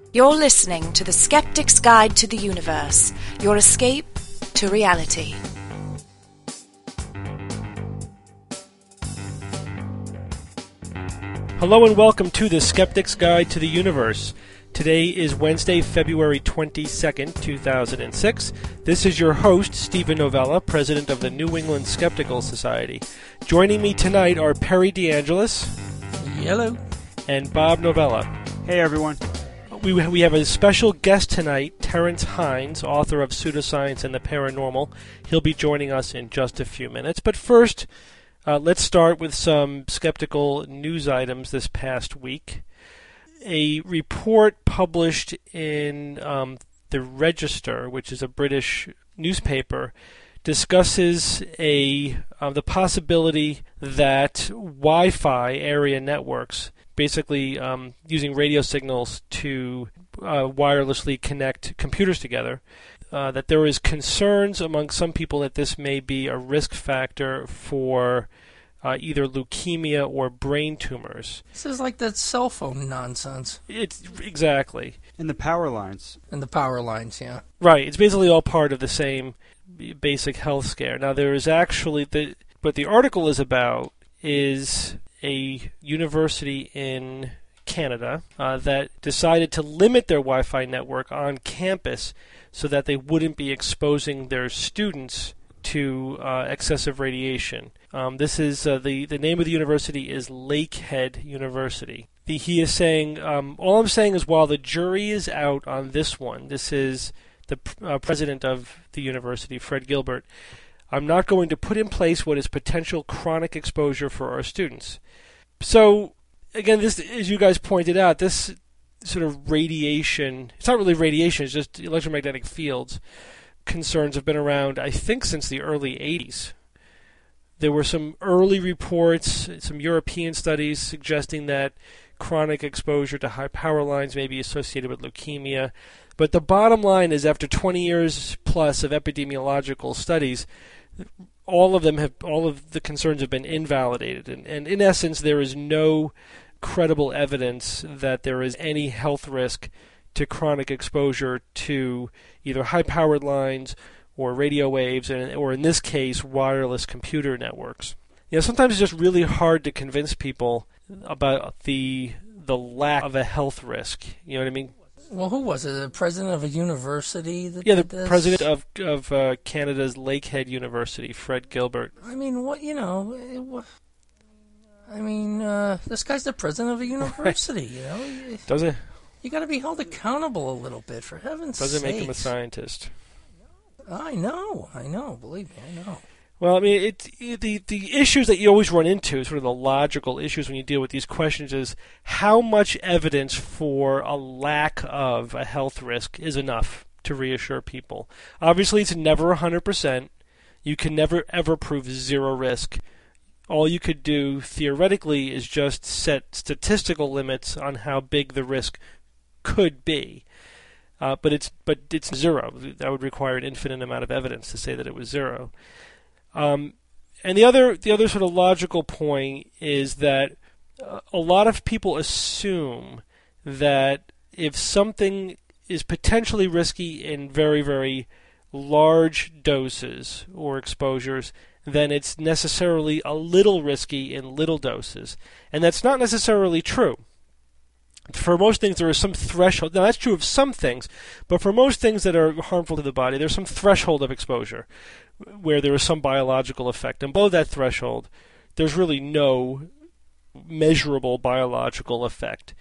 You're listening to The Skeptic's Guide to the Universe, your escape to reality. Hello and welcome to The Skeptic's Guide to the Universe. Today is Wednesday, February 22nd, 2006. This is your host, Stephen Novella, president of the New England Skeptical Society. Joining me tonight are Perry DeAngelis. Hello. And Bob Novella. Hey, everyone. We have a special guest tonight, Terence Hines, author of Pseudoscience and the Paranormal. He'll be joining us in just a few minutes. But first, let's start with some skeptical news items this past week. A report published in the Register, which is a British newspaper, discusses the possibility that Wi-Fi area networks, basically using radio signals to wirelessly connect computers together, that there is concerns among some people that this may be a risk factor for either leukemia or brain tumors. This is like that cell phone nonsense. It's exactly. And the power lines. And the power lines, yeah. Right. It's basically all part of the same basic health scare. Now, there is actually what the article is about is a university in Canada that decided to limit their Wi-Fi network on campus so that they wouldn't be exposing their students to excessive radiation. This is the name of the university is Lakehead University. He is saying, all I'm saying is while the jury is out on this one, this is the president of the university, Fred Gilbert, I'm not going to put in place what is potential chronic exposure for our students. So, again, this, as you guys pointed out, this sort of radiation, it's not really radiation, it's just electromagnetic fields, concerns have been around, I think, since the early 80s. There were some early reports, some European studies suggesting that chronic exposure to high power lines may be associated with leukemia. But the bottom line is, after 20 years plus of epidemiological studies, all of the concerns have been invalidated. And in essence, there is no credible evidence that there is any health risk to chronic exposure to either high-powered lines or radio waves, or in this case, wireless computer networks. Sometimes it's just really hard to convince people about the lack of a health risk. You know what I mean? Well, who was it? The president of a university that did this? The president of Canada's Lakehead University, Fred Gilbert. I mean, this guy's the president of a university, Right. Does it? You got to be held accountable a little bit, for heaven's sake. Doesn't make him a scientist. I know. Believe me, I know. Well, I mean, the issues that you always run into, sort of the logical issues when you deal with these questions, is how much evidence for a lack of a health risk is enough to reassure people. Obviously, it's never 100%. You can never, ever prove zero risk. All you could do, theoretically, is just set statistical limits on how big the risk could be. But it's zero. That would require an infinite amount of evidence to say that it was zero. And the other sort of logical point is that a lot of people assume that if something is potentially risky in very, very large doses or exposures, then it's necessarily a little risky in little doses. And that's not necessarily true. For most things, there is some threshold. Now, that's true of some things, but for most things that are harmful to the body, there's some threshold of exposure where there is some biological effect. And below that threshold, there's really no measurable biological effect.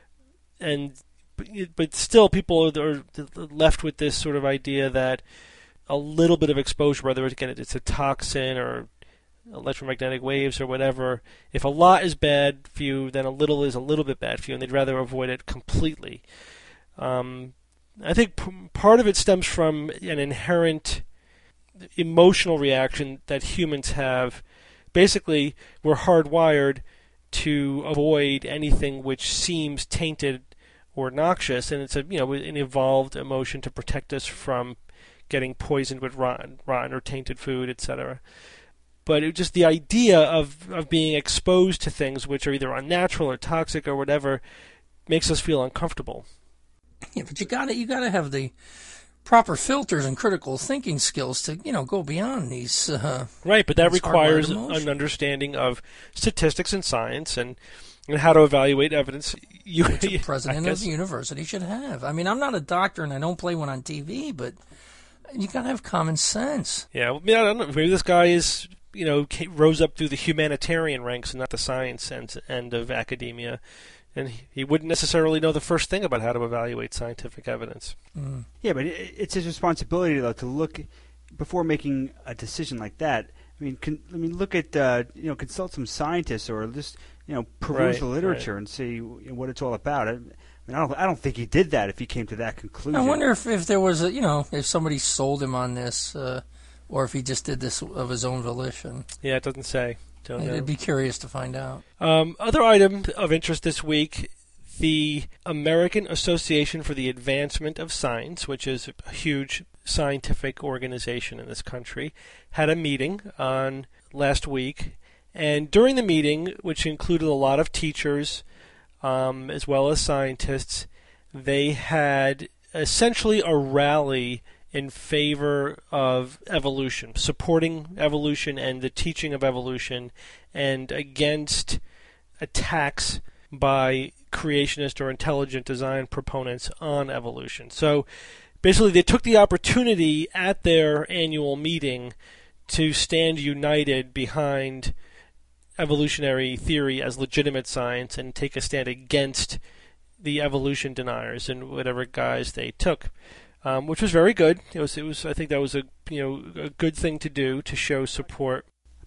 But still, people are left with this sort of idea that a little bit of exposure, whether it's a toxin or electromagnetic waves or whatever, if a lot is bad for you, then a little is a little bit bad for you, and they'd rather avoid it completely. I think part of it stems from an inherent emotional reaction that humans have. Basically, we're hardwired to avoid anything which seems tainted or noxious, and it's an evolved emotion to protect us from getting poisoned with rotten or tainted food, etc. But just the idea of being exposed to things which are either unnatural or toxic or whatever makes us feel uncomfortable. Yeah, but you gotta have the proper filters and critical thinking skills to, go beyond these. Right, but that these requires hardwired emotions. an understanding of statistics and science and how to evaluate evidence. Which a president of the university should have. I mean, I'm not a doctor and I don't play one on TV, but you gotta have common sense. Yeah, well, I don't know. Maybe this guy is, rose up through the humanitarian ranks and not the science end of academia. And he wouldn't necessarily know the first thing about how to evaluate scientific evidence. Mm. Yeah, but it's his responsibility, though, to look before making a decision like that. I mean, look at consult some scientists or just peruse the literature and see what it's all about. I don't think he did that if he came to that conclusion. I wonder if there was if somebody sold him on this, or if he just did this of his own volition. Yeah, it doesn't say. I'd be curious to find out. Other item of interest this week, the American Association for the Advancement of Science, which is a huge scientific organization in this country, had a meeting on last week. And during the meeting, which included a lot of teachers as well as scientists, they had essentially a rally in favor of evolution, supporting evolution and the teaching of evolution, and against attacks by creationist or intelligent design proponents on evolution. So basically they took the opportunity at their annual meeting to stand united behind evolutionary theory as legitimate science and take a stand against the evolution deniers and whatever guise they took. Which was very good. It was. I think that was a good thing to do to show support.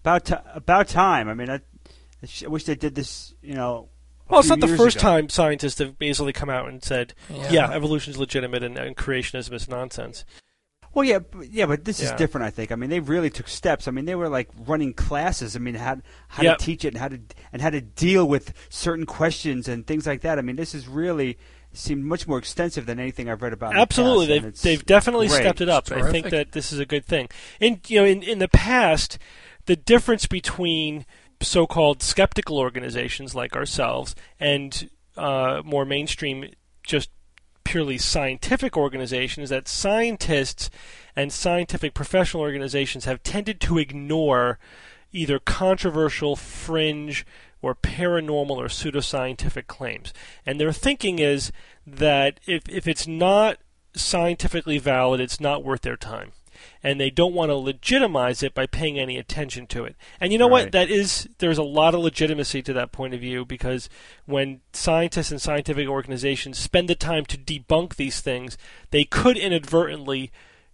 About time. I mean, I wish they did this. Well, it's not the first ago. time scientists have basically come out and said, "Yeah, evolution is legitimate and creationism is nonsense." Well, yeah, but this is different. I think. I mean, they really took steps. I mean, they were like running classes. I mean, how to teach it and how to deal with certain questions and things like that. I mean, this is really seemed much more extensive than anything I've read about. Absolutely, in the past, they've definitely great. stepped it up. I think that this is a good thing. And in the past, the difference between so-called skeptical organizations like ourselves and more mainstream, just purely scientific organizations, that scientists and scientific professional organizations have tended to ignore either controversial, fringe, or paranormal or pseudoscientific claims. And their thinking is that if it's not scientifically valid, it's not worth their time. And they don't want to legitimize it by paying any attention to it. And you know what? There's a lot of legitimacy to that point of view, because when scientists and scientific organizations spend the time to debunk these things, they could inadvertently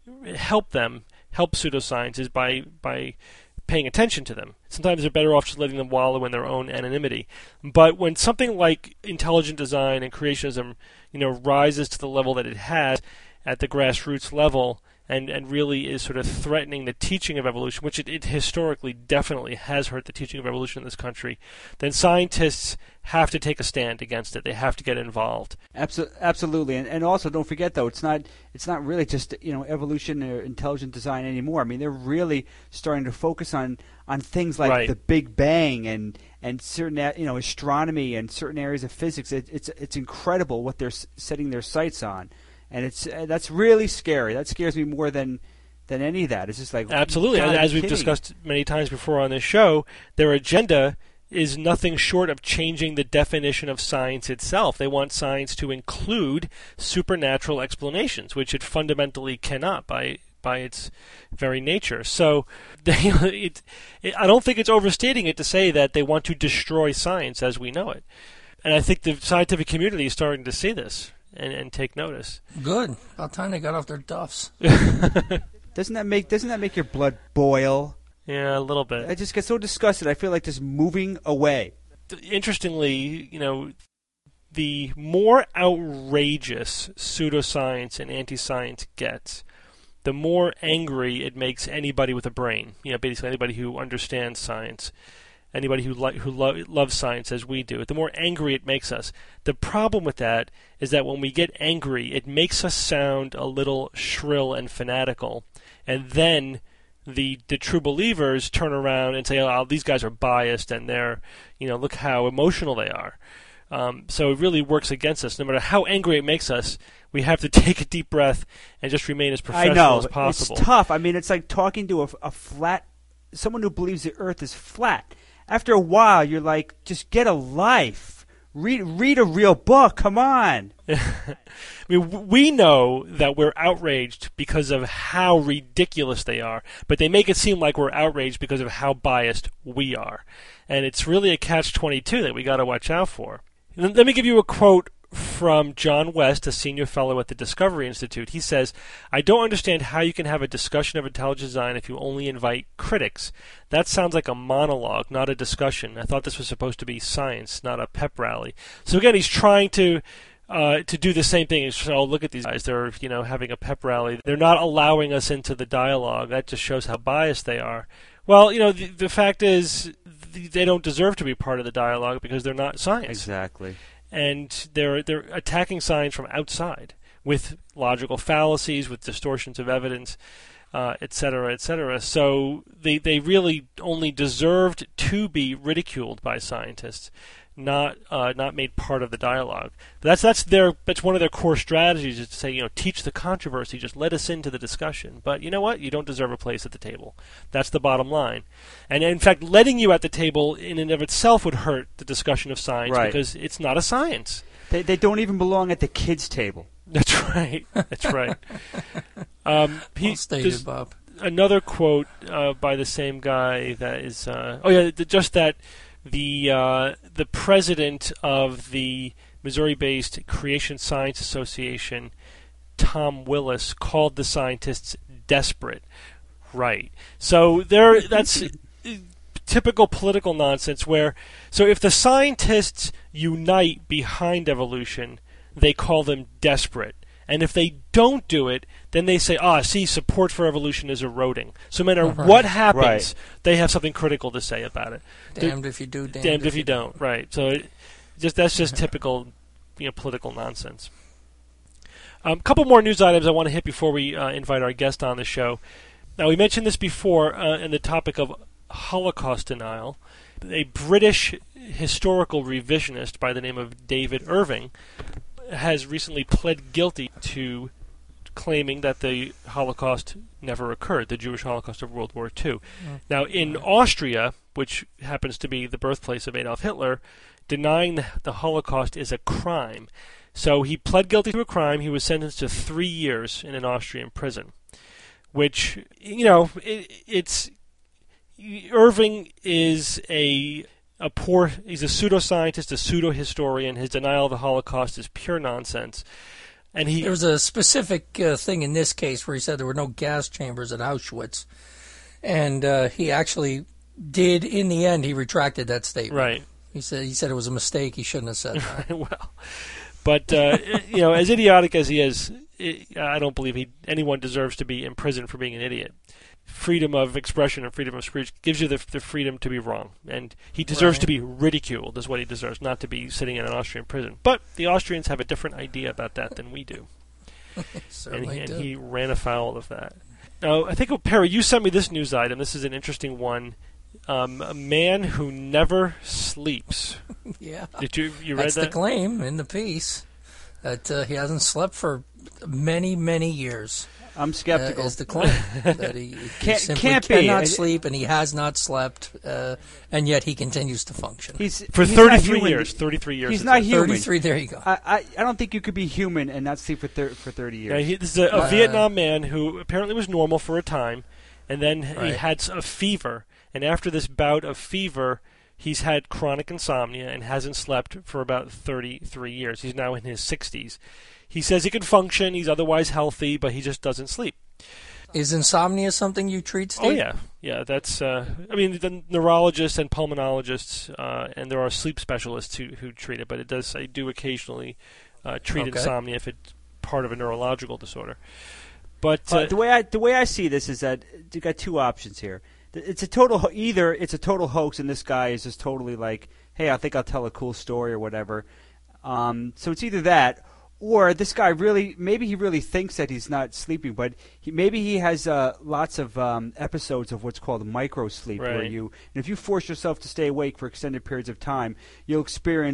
help pseudosciences by paying attention to them. Sometimes they're better off just letting them wallow in their own anonymity. But when something like intelligent design and creationism, rises to the level that it has at the grassroots level, and really is sort of threatening the teaching of evolution, which it historically definitely has hurt the teaching of evolution in this country, then scientists have to take a stand against it. They have to get involved. Absolutely, and also don't forget though, it's not really just evolution or intelligent design anymore. I mean, they're really starting to focus on things like the Big Bang and certain astronomy and certain areas of physics. It's incredible what they're setting their sights on. And that's really scary. That scares me more than any of that. It's just like, absolutely. As we've discussed many times before on this show, their agenda is nothing short of changing the definition of science itself. They want science to include supernatural explanations, which it fundamentally cannot by its very nature. So I don't think it's overstating it to say that they want to destroy science as we know it. And I think the scientific community is starting to see this and take notice. Good. About time they got off their duffs. Doesn't that make your blood boil? Yeah, a little bit. I just get so disgusted. I feel like just moving away. Interestingly, the more outrageous pseudoscience and anti-science gets, the more angry it makes anybody with a brain. Basically anybody who understands science. Anybody who loves science as we do, the more angry it makes us. The problem with that is that when we get angry, it makes us sound a little shrill and fanatical. And then the true believers turn around and say, oh, these guys are biased and they're, look how emotional they are. So it really works against us. No matter how angry it makes us, we have to take a deep breath and just remain as professional as possible. It's tough. I mean, it's like talking to someone who believes the earth is flat. After a while, you're like, just get a life. Read a real book. Come on. I mean, we know that we're outraged because of how ridiculous they are, but they make it seem like we're outraged because of how biased we are. And it's really a catch-22 that we got to watch out for. Let me give you a quote from John West, a senior fellow at the Discovery Institute. He says, "I don't understand how you can have a discussion of intelligent design if you only invite critics. That sounds like a monologue, not a discussion. I thought this was supposed to be science, not a pep rally." So again, he's trying to do the same thing. He's just, oh, look at these guys. They're, having a pep rally. They're not allowing us into the dialogue. That just shows how biased they are. Well, the fact is they don't deserve to be part of the dialogue because they're not science. Exactly. And they're attacking science from outside with logical fallacies, with distortions of evidence, et cetera, et cetera. So they really only deserved to be ridiculed by scientists, not made part of the dialogue. But that's one of their core strategies, is to say, teach the controversy, just let us into the discussion. But you know what? You don't deserve a place at the table. That's the bottom line. And in fact, letting you at the table in and of itself would hurt the discussion of science, right, because it's not a science. They don't even belong at the kids' table. That's right. That's right. Well stated, Bob. Another quote by the same guy that is just that the president of the Missouri-based Creation Science Association, Tom Willis, called the scientists desperate. Right. So that's typical political nonsense so if the scientists unite behind evolution, they call them desperate. And if they don't do it, then they say, support for evolution is eroding. So no matter what happens, they have something critical to say about it. Damned if you do, damned if you don't. Right. So that's just typical political nonsense. A couple more news items I want to hit before we invite our guest on the show. Now, we mentioned this before in the topic of Holocaust denial. A British historical revisionist by the name of David Irving has recently pled guilty to claiming that the Holocaust never occurred, the Jewish Holocaust of World War II. Now, in Austria, which happens to be the birthplace of Adolf Hitler, denying the Holocaust is a crime. So he pled guilty to a crime. He was sentenced to 3 years in an Austrian prison, which, it's... Irving is he's a pseudoscientist, a pseudo-historian. His denial of the Holocaust is pure nonsense. And there was a specific thing in this case where he said there were no gas chambers at Auschwitz. And he actually did, in the end, he retracted that statement. Right. He said it was a mistake. He shouldn't have said that. Well, but, as idiotic as he is, I don't believe anyone deserves to be in prison for being an idiot. Freedom of expression and freedom of speech gives you the freedom to be wrong. And he deserves to be ridiculed, is what he deserves, not to be sitting in an Austrian prison. But the Austrians have a different idea about that than we do. and he ran afoul of that. Now, I think, Perry, you sent me this news item. This is an interesting one. A man who never sleeps. Yeah. Did you read that? That's the claim in the piece, that he hasn't slept for many, many years. I'm skeptical. Is the claim that he simply cannot sleep, and he has not slept, and yet he continues to function. For 33 years. 33 years. He's not human. 33. There you go. I don't think you could be human and not sleep for 30 years. Yeah, this is a Vietnam man who apparently was normal for a time, and then he had a fever. And after this bout of fever, he's had chronic insomnia and hasn't slept for about 33 years. He's now in his 60s. He says he can function, he's otherwise healthy, but he just doesn't sleep. Is insomnia something you treat, Steve? Oh, yeah. Yeah, that's... the neurologists and pulmonologists, and there are sleep specialists who treat it, but I do occasionally treat insomnia if it's part of a neurological disorder. But the way I see this is that you got two options here. It's a total hoax, and this guy is just totally like, hey, I think I'll tell a cool story or whatever. So it's either that, or this guy maybe he really thinks that he's not sleeping, but maybe he has lots of episodes of what's called micro sleep, where and if you force yourself to stay awake for extended periods of time, you'll experience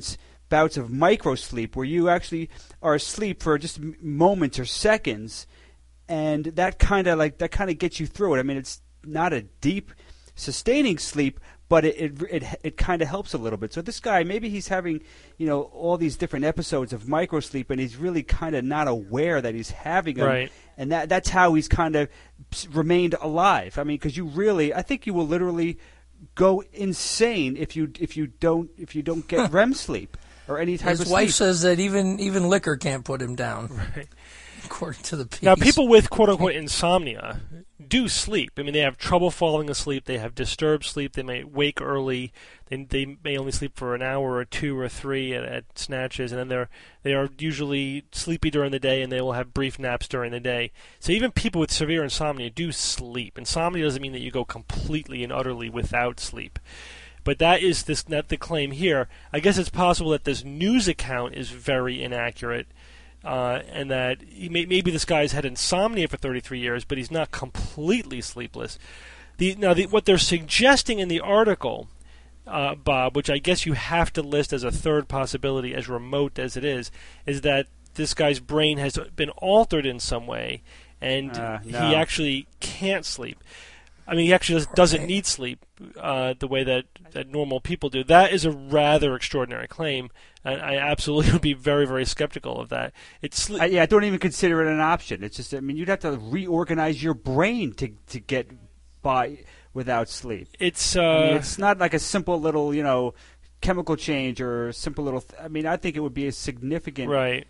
bouts of microsleep where you actually are asleep for just moments or seconds, and that kind of gets you through it. I mean, it's not a deep, sustaining sleep, but it kind of helps a little bit. So this guy, maybe he's having, all these different episodes of microsleep, and he's really kind of not aware that he's having them. Right. And that's how he's kind of remained alive. I mean, because I think you will literally go insane if you don't get REM sleep or any type of sleep. His wife says that even liquor can't put him down. Right. According to the piece. Now, people with quote-unquote insomnia do sleep. I mean, they have trouble falling asleep. They have disturbed sleep. They may wake early. They may only sleep for an hour or two or three at snatches, and then they are usually sleepy during the day, and they will have brief naps during the day. So even people with severe insomnia do sleep. Insomnia doesn't mean that you go completely and utterly without sleep. But that is not the claim here. I guess it's possible that this news account is very inaccurate. And that maybe this guy's had insomnia for 33 years, but he's not completely sleepless. What they're suggesting in the article, Bob, which I guess you have to list as a third possibility, as remote as it is that this guy's brain has been altered in some way, and he actually can't sleep. I mean, he actually doesn't need sleep the way that normal people do. That is a rather extraordinary claim, and I absolutely would be very, very skeptical of that. I don't even consider it an option. It's just, I mean, you'd have to reorganize your brain to get by without sleep. It's not like a simple little, chemical change or simple little. I mean, I think it would be a significant,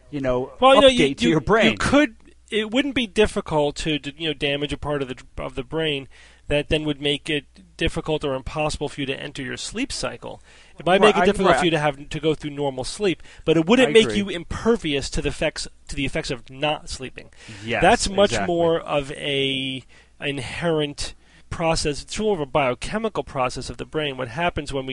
update to your brain. It wouldn't be difficult to damage a part of the brain that then would make it difficult or impossible for you to enter your sleep cycle. It might make it difficult for you to go through normal sleep, but it wouldn't make you impervious to the effects of not sleeping. Yes, that's much more of a inherent process. It's more of a biochemical process of the brain. What happens when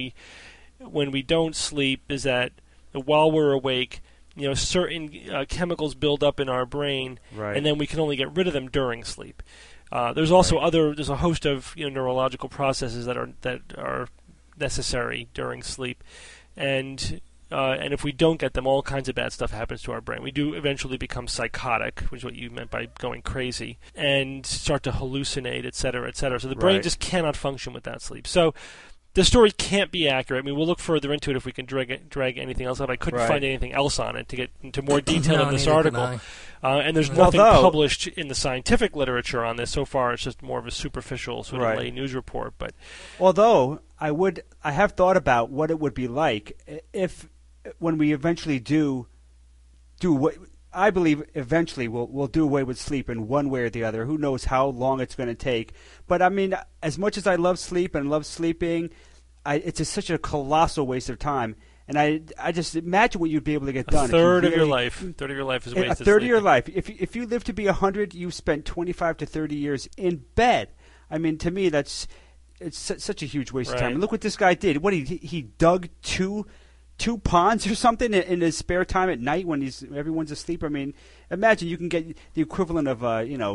we don't sleep is that while we're awake, certain chemicals build up in our brain, right, and then we can only get rid of them during sleep. There's also there's a host of neurological processes that are necessary during sleep, and if we don't get them, all kinds of bad stuff happens to our brain. We do eventually become psychotic, which is what you meant by going crazy, and start to hallucinate, et cetera, et cetera. So the brain just cannot function without sleep. So the story can't be accurate. I mean, we'll look further into it if we can drag anything else out. I couldn't find anything else on it to get into more detail in this article. And there's nothing published in the scientific literature on this. So far, it's just more of a superficial sort of lay news report. But although I have thought about what it would be like if, when we eventually do what I believe eventually we'll do away with sleep in one way or the other. Who knows how long it's going to take? But I mean, as much as I love sleep and love sleeping, it's just such a colossal waste of time. And I just imagine what you'd be able to get done. A third of your life is wasted. A third of your life. If you live to be 100, you've spent 25 to 30 years in bed. I mean, to me, it's such a huge waste of time. And look what this guy did. What he dug two ponds or something in his spare time at night when everyone's asleep. I mean, imagine you can get the equivalent of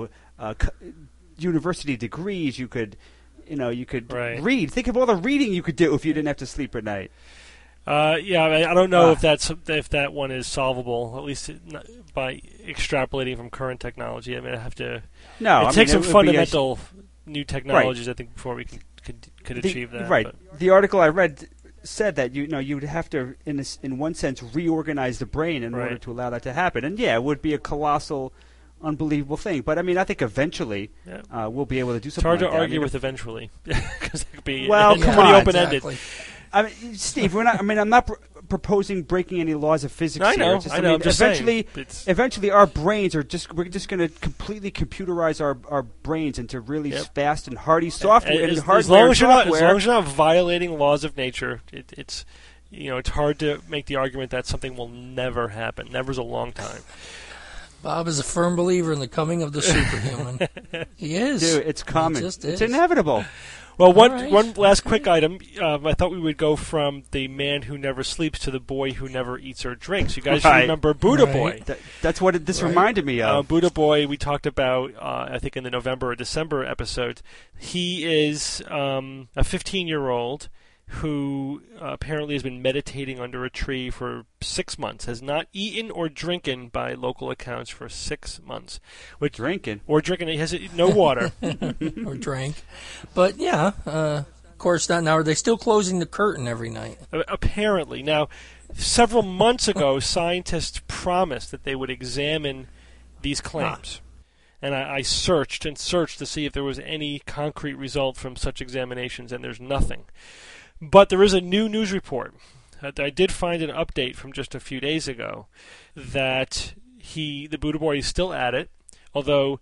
university degrees. You could read. Think of all the reading you could do if you didn't have to sleep at night. I don't know if that one is solvable, at least by extrapolating from current technology. I mean, I have to. No, it takes some fundamental new technologies, I think, before we could achieve that. Right. But the article I read said that you'd have to, in one sense, reorganize the brain in order to allow that to happen. And it would be a colossal, unbelievable thing. But I mean, I think eventually we'll be able to do something. It's hard like to argue with with eventually, because it could be come pretty on, open-ended. Exactly. I mean, Steve, I'm not proposing breaking any laws of physics here. I know. I'm just eventually, our brains we're just going to completely computerize our brains into really fast and hardy software and hardware. As long as you're not violating laws of nature, it's hard to make the argument that something will never happen. Never's a long time. Bob is a firm believer in the coming of the superhuman. He is. Dude, it's coming. It's inevitable. Well, one last quick item. I thought we would go from the man who never sleeps to the boy who never eats or drinks. You guys remember Buddha Boy? That's what this reminded me of. Buddha Boy, we talked about, I think, in the November or December episode. He is a 15-year-old who apparently has been meditating under a tree for 6 months, has not eaten or drinking by local accounts for 6 months. Drinking? Or drinking. He has no water. Or drank. But, yeah, of course, now are they still closing the curtain every night? Apparently. Now, several months ago, scientists promised that they would examine these claims. And I searched and searched to see if there was any concrete result from such examinations, and there's nothing. But there is a new news report. I did find an update from just a few days ago that the Buddha boy is still at it, although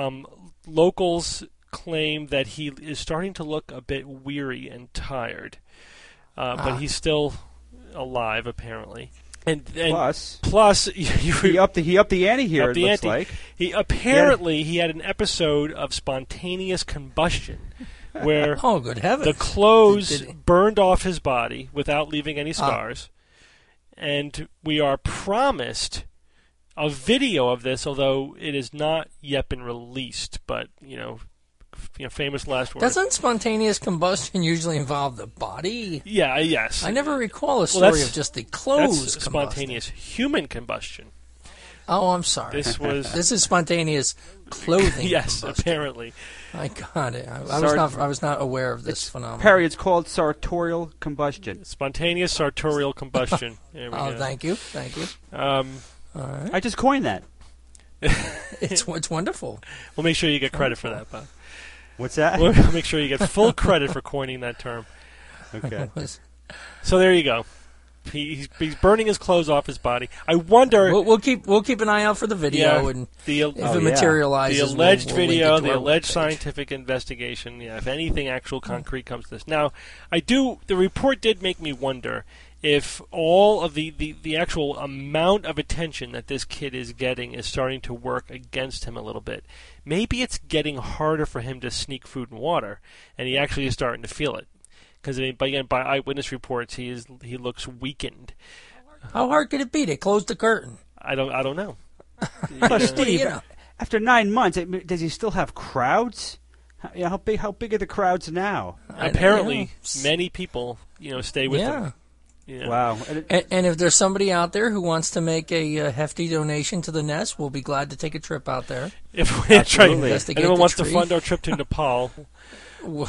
locals claim that he is starting to look a bit weary and tired. But he's still alive, apparently. And plus, he upped the ante here. It looks like he had an episode of spontaneous combustion, where good heavens, the clothes burned off his body without leaving any scars, and we are promised a video of this, although it has not yet been released. But famous last words. Doesn't spontaneous combustion usually involve the body? Yeah, yes. I never recall a story of just the clothes that's spontaneous human combustion. Oh, I'm sorry. This is spontaneous clothing. Yes, combustion. apparently. I got it. I was not aware of this phenomenon. Perry, it's called sartorial combustion. Spontaneous sartorial combustion. There we go. Thank you. All right. I just coined that. It's wonderful. We'll make sure you get credit for that, Bob. What's that? We'll make sure you get full credit for coining that term. Okay. So there you go. He's burning his clothes off his body. I wonder. We'll keep an eye out for the video, and if it materializes, the alleged we'll video, the alleged scientific investigation. Yeah, if anything actual concrete comes to this. Now, the report did make me wonder if all of the actual amount of attention that this kid is getting is starting to work against him a little bit. Maybe it's getting harder for him to sneak food and water, and he actually is starting to feel it. Because by eyewitness reports, he looks weakened. How hard could it be? They closed the curtain. I don't know. Steve, after 9 months, does he still have crowds? How big are the crowds now? Apparently, many people stay with him. Wow. And if there's somebody out there who wants to make a hefty donation to the Nest, we'll be glad to take a trip out there. If anyone wants to fund our trip to Nepal, we'll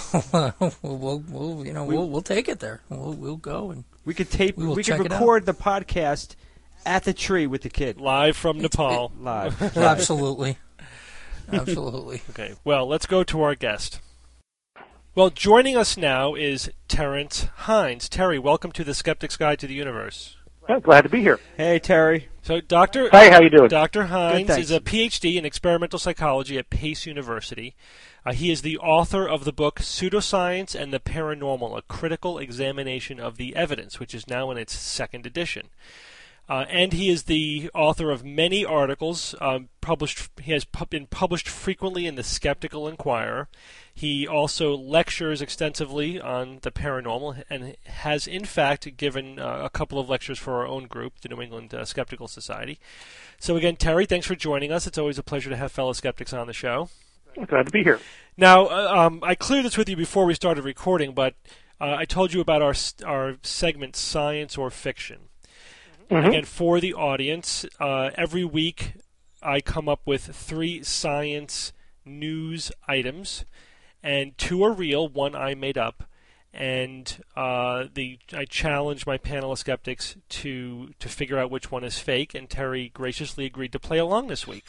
take it there. We'll go and we could record the podcast at the tree with the kid live from Nepal. Live. Absolutely. Absolutely. Okay. Well, let's go to our guest. Well, joining us now is Terence Hines. Terry, welcome to the Skeptic's Guide to the Universe. Glad to be here. Hey, Terry. So, Hi, how you doing? Dr. Hines is a PhD in experimental psychology at Pace University. He is the author of the book Pseudoscience and the Paranormal, A Critical Examination of the Evidence, which is now in its second edition. And he is the author of many articles. He has been published frequently in the Skeptical Inquirer. He also lectures extensively on the paranormal and has, in fact, given a couple of lectures for our own group, the New England Skeptical Society. So again, Terry, thanks for joining us. It's always a pleasure to have fellow skeptics on the show. Glad to be here. Now, I cleared this with you before we started recording, but I told you about our segment, Science or Fiction. Mm-hmm. Again, for the audience, every week I come up with 3 science news items, and 2 are real, 1 I made up, and I challenge my panel of skeptics to figure out which one is fake, and Terry graciously agreed to play along this week.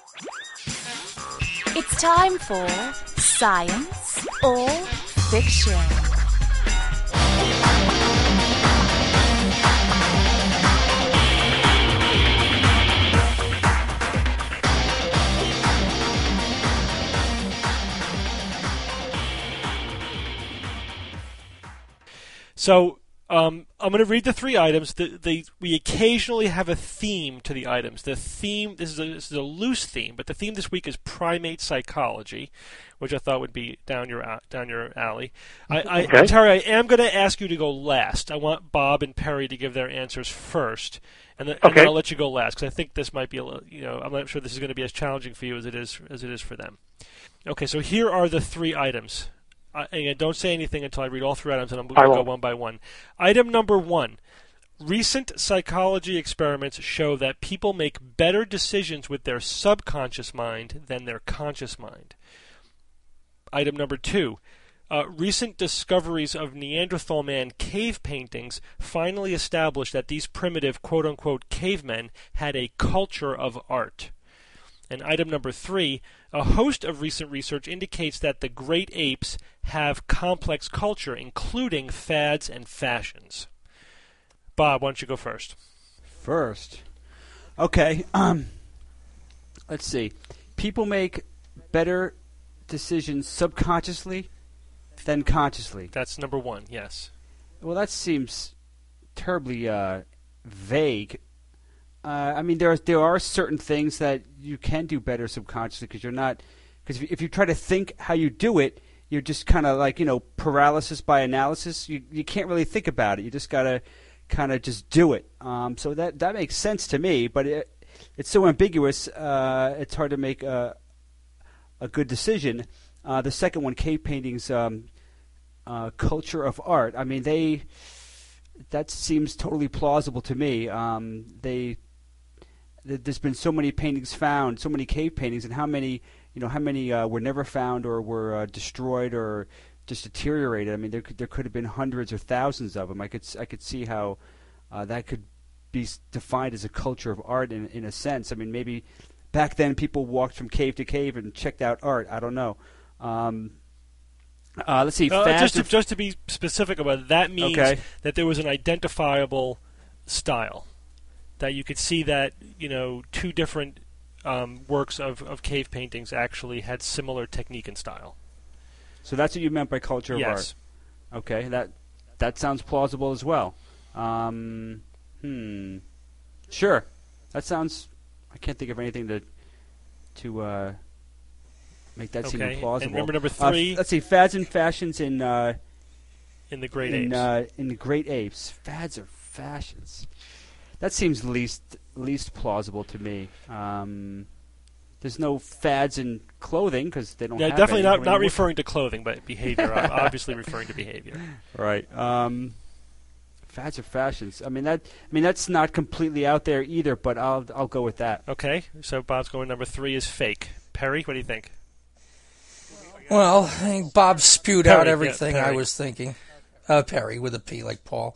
It's time for Science or Fiction. So I'm going to read the 3 items. We occasionally have a theme to the items. The theme this is a loose theme, but the theme this week is primate psychology, which I thought would be down your alley. Okay. Terry, I am going to ask you to go last. I want Bob and Perry to give their answers first, and then I'll let you go last because I think this might be I'm not sure this is going to be as challenging for you as it is for them. Okay, so here are the 3 items. and don't say anything until I read all 3 items, and I'm going to go one by one. Item number 1. Recent psychology experiments show that people make better decisions with their subconscious mind than their conscious mind. Item number 2. Recent discoveries of Neanderthal man cave paintings finally established that these primitive quote-unquote cavemen had a culture of art. And item number 3, a host of recent research indicates that the great apes have complex culture, including fads and fashions. Bob, why don't you go first? First? Okay. Let's see. People make better decisions subconsciously than consciously. That's number 1, yes. Well, that seems terribly vague. I mean, there are certain things that you can do better subconsciously because if you try to think how you do it, you're just kind of like, paralysis by analysis. You can't really think about it. You just got to kind of just do it. So that makes sense to me, but it's so ambiguous. It's hard to make a good decision. The second one, cave paintings, culture of art. I mean, that seems totally plausible to me. There's been so many paintings found, so many cave paintings, and how many were never found or were destroyed or just deteriorated. I mean, there could have been hundreds or thousands of them. I could see how that could be defined as a culture of art in a sense. I mean, maybe back then people walked from cave to cave and checked out art. I don't know. Let's see. Just to be specific about it, that means that there was an identifiable style. That you could see that 2 different works of cave paintings actually had similar technique and style. So that's what you meant by culture of art. Yes. Okay, that sounds plausible as well. Sure, that sounds. I can't think of anything to make that seem implausible. And remember number 3. Let's see, fads and fashions in the Great Apes. In the Great Apes, fads or fashions. That seems least plausible to me. There's no fads in clothing because they don't. Yeah, have definitely any. not referring to clothing, but behavior. I'm obviously referring to behavior. Right. Fads or fashions. I mean that's not completely out there either, but I'll go with that. Okay. So Bob's going number 3 is fake. Perry, what do you think? Well, I think Bob spewed out everything Perry. I was thinking. Perry with a P like Paul.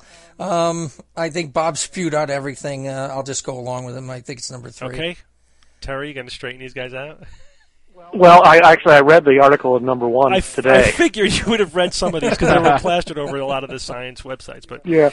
I think Bob spewed out everything. I'll just go along with him. I think it's number 3. Okay. Terry, you going to straighten these guys out? Well, I read the article of number 1 today. I figured you would have read some of these because they were plastered over a lot of the science websites. But yeah.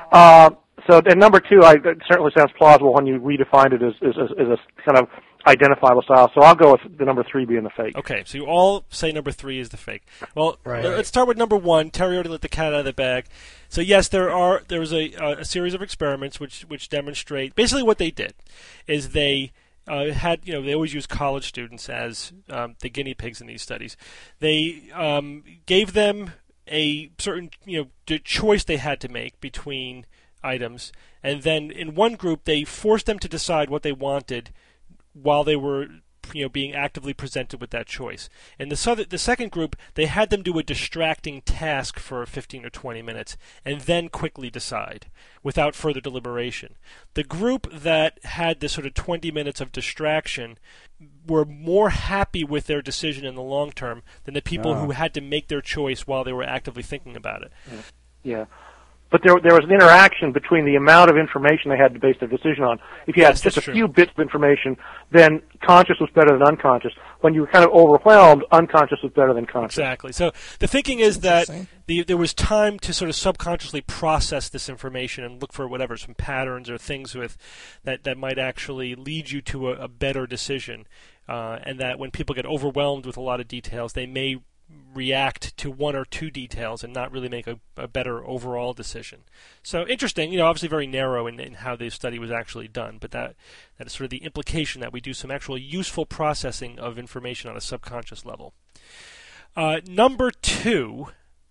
So, and number 2, it certainly sounds plausible when you redefined it as a kind of identifiable style. So I'll go with the number 3 being the fake. Okay, so you all say number 3 is the fake. Well, let's start with number 1. Terry already let the cat out of the bag. So yes, there was a series of experiments which demonstrate basically what they did is they had they always use college students as the guinea pigs in these studies. They gave them a certain choice they had to make between items, and then in one group they forced them to decide what they wanted while they were being actively presented with that choice. In the second group, they had them do a distracting task for 15 or 20 minutes and then quickly decide without further deliberation. The group that had this sort of 20 minutes of distraction were more happy with their decision in the long term than the people who had to make their choice while they were actively thinking about it. Yeah. But there was an interaction between the amount of information they had to base their decision on. If you had just a few bits of information, then conscious was better than unconscious. When you were kind of overwhelmed, unconscious was better than conscious. Exactly. So the thinking is that there was time to sort of subconsciously process this information and look for some patterns or things that might actually lead you to a better decision. And that when people get overwhelmed with a lot of details, they may react to 1 or 2 details and not really make a better overall decision. So interesting, obviously very narrow in how the study was actually done, but that is sort of the implication that we do some actual useful processing of information on a subconscious level. Number 2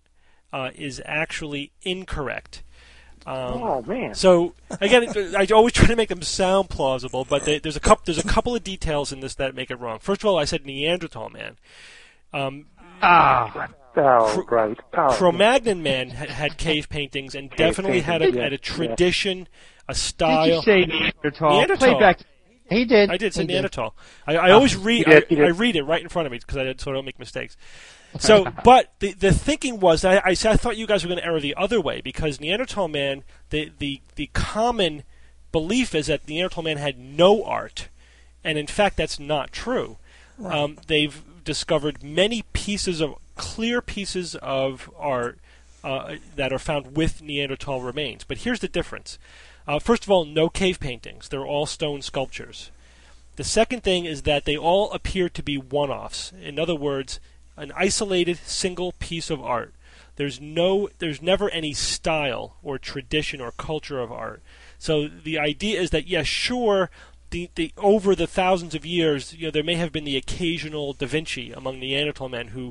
is actually incorrect. Oh man! So again, I always try to make them sound plausible, but there's a couple of details in this that make it wrong. First of all, I said Neanderthal man. Right. Cro-Magnon man had cave paintings and definitely had a tradition, a style. Did you say Neanderthal? Neanderthal. Play back. He did. I did say He Neanderthal. I always read. I read it right in front of me so I don't make mistakes. So, but the thinking was, I thought you guys were going to err the other way because Neanderthal man, the common belief is that Neanderthal man had no art, and in fact that's not true. Right. They've discovered many clear pieces of art that are found with Neanderthal remains. But here's the difference. First of all, no cave paintings. They're all stone sculptures. The second thing is that they all appear to be one-offs. In other words, an isolated single piece of art. There's never any style or tradition or culture of art. So the idea is that, yes, sure, the over the thousands of years, there may have been the occasional Da Vinci among Neanderthal men who,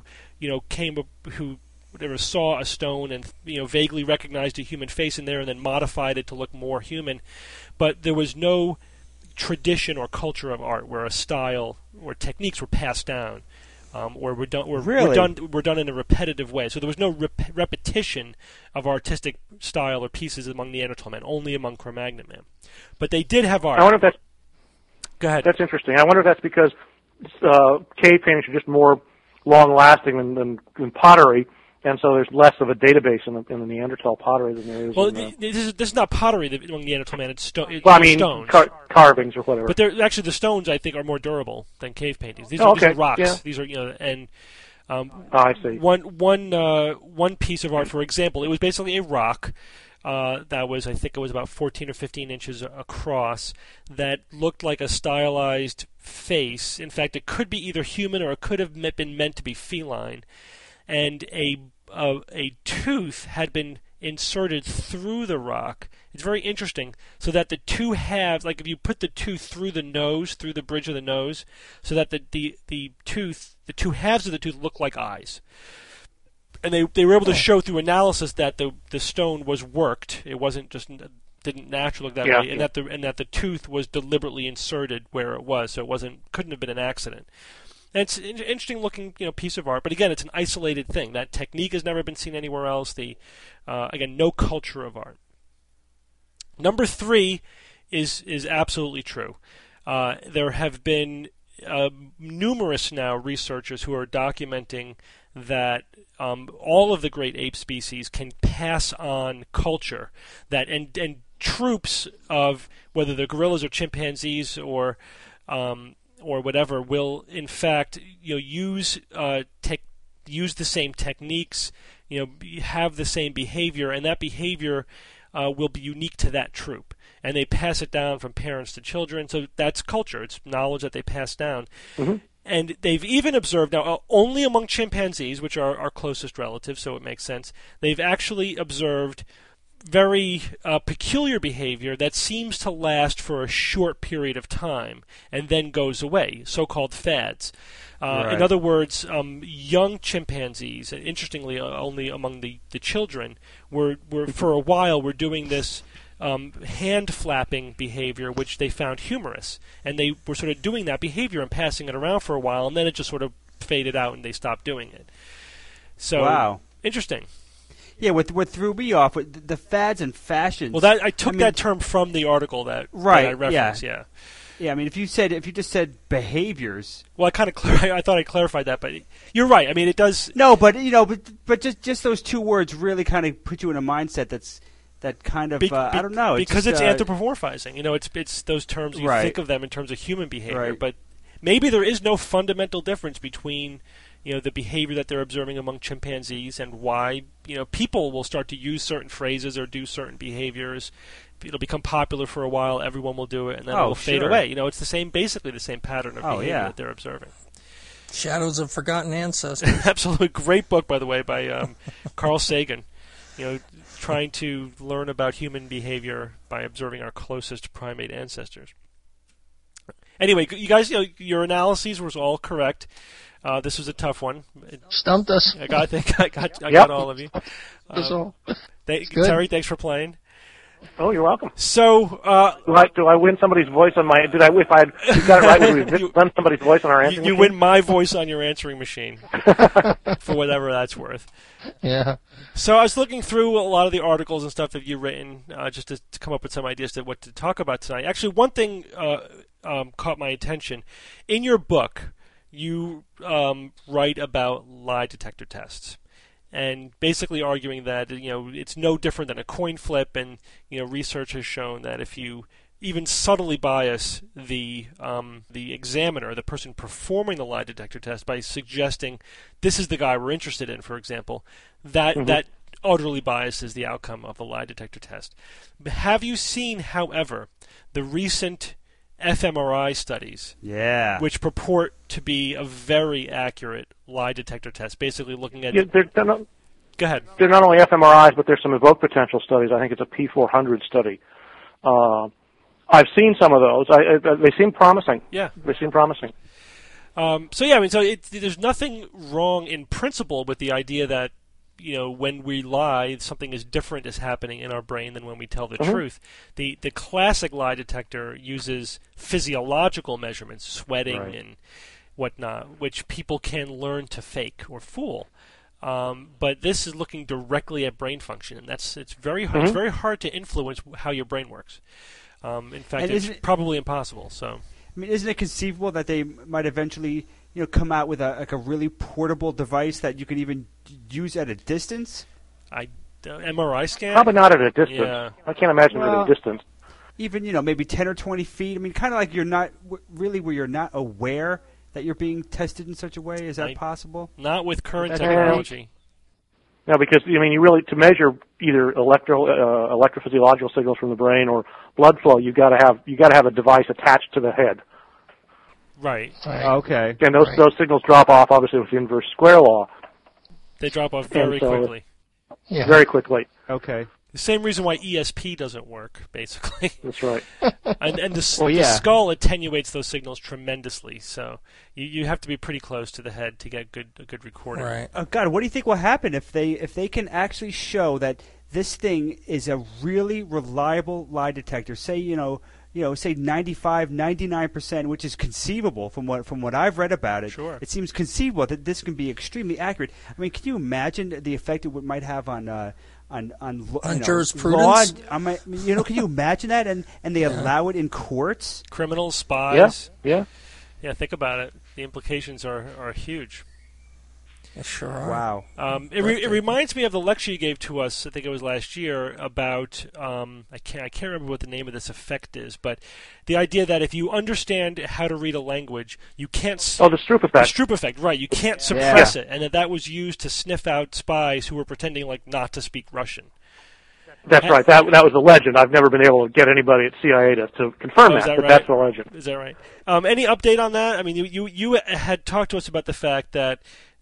who saw a stone and vaguely recognized a human face in there and then modified it to look more human, but there was no tradition or culture of art where a style or techniques were passed down, or were done in a repetitive way. So there was no repetition of artistic style or pieces among Neanderthal men, only among Cro-Magnon men. But they did have art. I wonder if that's. Go ahead. That's interesting. I wonder if that's because cave paintings are just more long-lasting than pottery, and so there's less of a database in the Neanderthal pottery than there is. Well, this is not pottery among Neanderthal men. It's stones. Carvings or whatever. But actually the stones, I think, are more durable than cave paintings. These are rocks. Yeah. These are and. I see. One piece of art, for example, it was basically a rock. That was, I think it was about 14 or 15 inches across, that looked like a stylized face. In fact, it could be either human or it could have been meant to be feline. And a tooth had been inserted through the rock. It's very interesting, so that the two halves, like if you put the tooth through the nose, through the bridge of the nose, so that the two halves of the tooth look like eyes. And they were able to show through analysis that the stone was worked. It wasn't just didn't naturally look that way, and that the tooth was deliberately inserted where it was, so it couldn't have been an accident. And it's an interesting looking piece of art, but again, it's an isolated thing. That technique has never been seen anywhere else. Again, no culture of art. Number 3 is absolutely true. There have been numerous now researchers who are documenting that all of the great ape species can pass on culture, and troops of whether they're gorillas or chimpanzees or whatever will in fact use the same techniques, have the same behavior, and that behavior will be unique to that troop, and they pass it down from parents to children. So that's culture; it's knowledge that they pass down. Mm-hmm. And they've even observed, now only among chimpanzees, which are our closest relatives, so it makes sense, they've actually observed very peculiar behavior that seems to last for a short period of time and then goes away, so-called fads. Right. In other words, young chimpanzees, and interestingly only among the children, were for a while were doing this hand flapping behavior, which they found humorous, and they were sort of doing that behavior and passing it around for a while, and then it just sort of faded out and they stopped doing it. So, wow, interesting. Yeah, what threw me off with the fads and fashions. Well, I took that term from the article that I referenced. Yeah. Yeah, I mean, if you just said behaviors. Well, I thought I clarified that, but you're right. I mean, it does. No, but but just those two words really kind of put you in a mindset that kind of I don't know. Because it's anthropomorphizing. It's those terms you think of them in terms of human behavior, but maybe there is no fundamental difference between the behavior that they're observing among chimpanzees and why people will start to use certain phrases or do certain behaviors. It'll become popular for a while. Everyone will do it, and then it will fade away. It's basically the same pattern of behavior that they're observing. Shadows of Forgotten Ancestors. Absolutely, great book, by the way, by Carl Sagan. Trying to learn about human behavior by observing our closest primate ancestors. Anyway, you guys, your analyses was all correct. This was a tough one. Stumped us. I got all of you. Terry, thanks for playing. Oh, you're welcome. So, do I win somebody's voice on my? If I got it right, would we win somebody's voice on our answering machine? You win my voice on your answering machine, for whatever that's worth. Yeah. So I was looking through a lot of the articles and stuff that you've written, just to come up with some ideas to what to talk about tonight. Actually, one thing caught my attention. In your book, you write about lie detector tests, and basically arguing that it's no different than a coin flip, and research has shown that if you even subtly bias the examiner, the person performing the lie detector test, by suggesting this is the guy we're interested in, for example, that utterly biases the outcome of the lie detector test. Have you seen, however, the recent fMRI studies, which purport to be a very accurate lie detector test, basically looking at... Go ahead. They're not only fMRIs, but there's some evoked potential studies. I think it's a P400 study. I've seen some of those. They seem promising. Yeah. They seem promising. There's nothing wrong in principle with the idea that when we lie, something is different is happening in our brain than when we tell the truth. The classic lie detector uses physiological measurements, sweating and whatnot, which people can learn to fake or fool. But this is looking directly at brain function, and it's very hard. It's very hard to influence how your brain works. In fact, it's probably impossible. So, I mean, isn't it conceivable that they might eventually come out with a really portable device that you can even use at a distance? MRI scan? Probably not at a distance. Yeah. I can't imagine it at a distance. Even maybe 10 or 20 feet. I mean, kind of like you're not really where you're not aware that you're being tested in such a way. Is that possible? Not with current technology. No, because you really to measure either electrophysiological signals from the brain or blood flow, you got to have a device attached to the head. Right. Okay. And those signals drop off obviously with the inverse square law. They drop off very quickly. Yeah. Very quickly. Okay. The same reason why ESP doesn't work, basically. That's right. and the skull attenuates those signals tremendously, so you have to be pretty close to the head to get a good recording. Right. Oh God, what do you think will happen if they can actually show that this thing is a really reliable lie detector? Say say 95, 99%, which is conceivable from what I've read about it. Sure. It seems conceivable that this can be extremely accurate. I mean, can you imagine the effect it might have on jurisprudence? Law, can you imagine that? And they allow it in courts? Criminals, spies. Yeah. Yeah, think about it. The implications are huge. Sure are. Wow. It reminds me of the lecture you gave to us, I think it was last year, about I can't remember what the name of this effect is, but the idea that if you understand how to read a language, you can't... the Stroop effect. The Stroop effect, right. You can't suppress it, and that was used to sniff out spies who were pretending not to speak Russian. That's right. That was the legend. I've never been able to get anybody at CIA to confirm that, but that's the legend. Is that right? Any update on that? I mean, you had talked to us about the fact that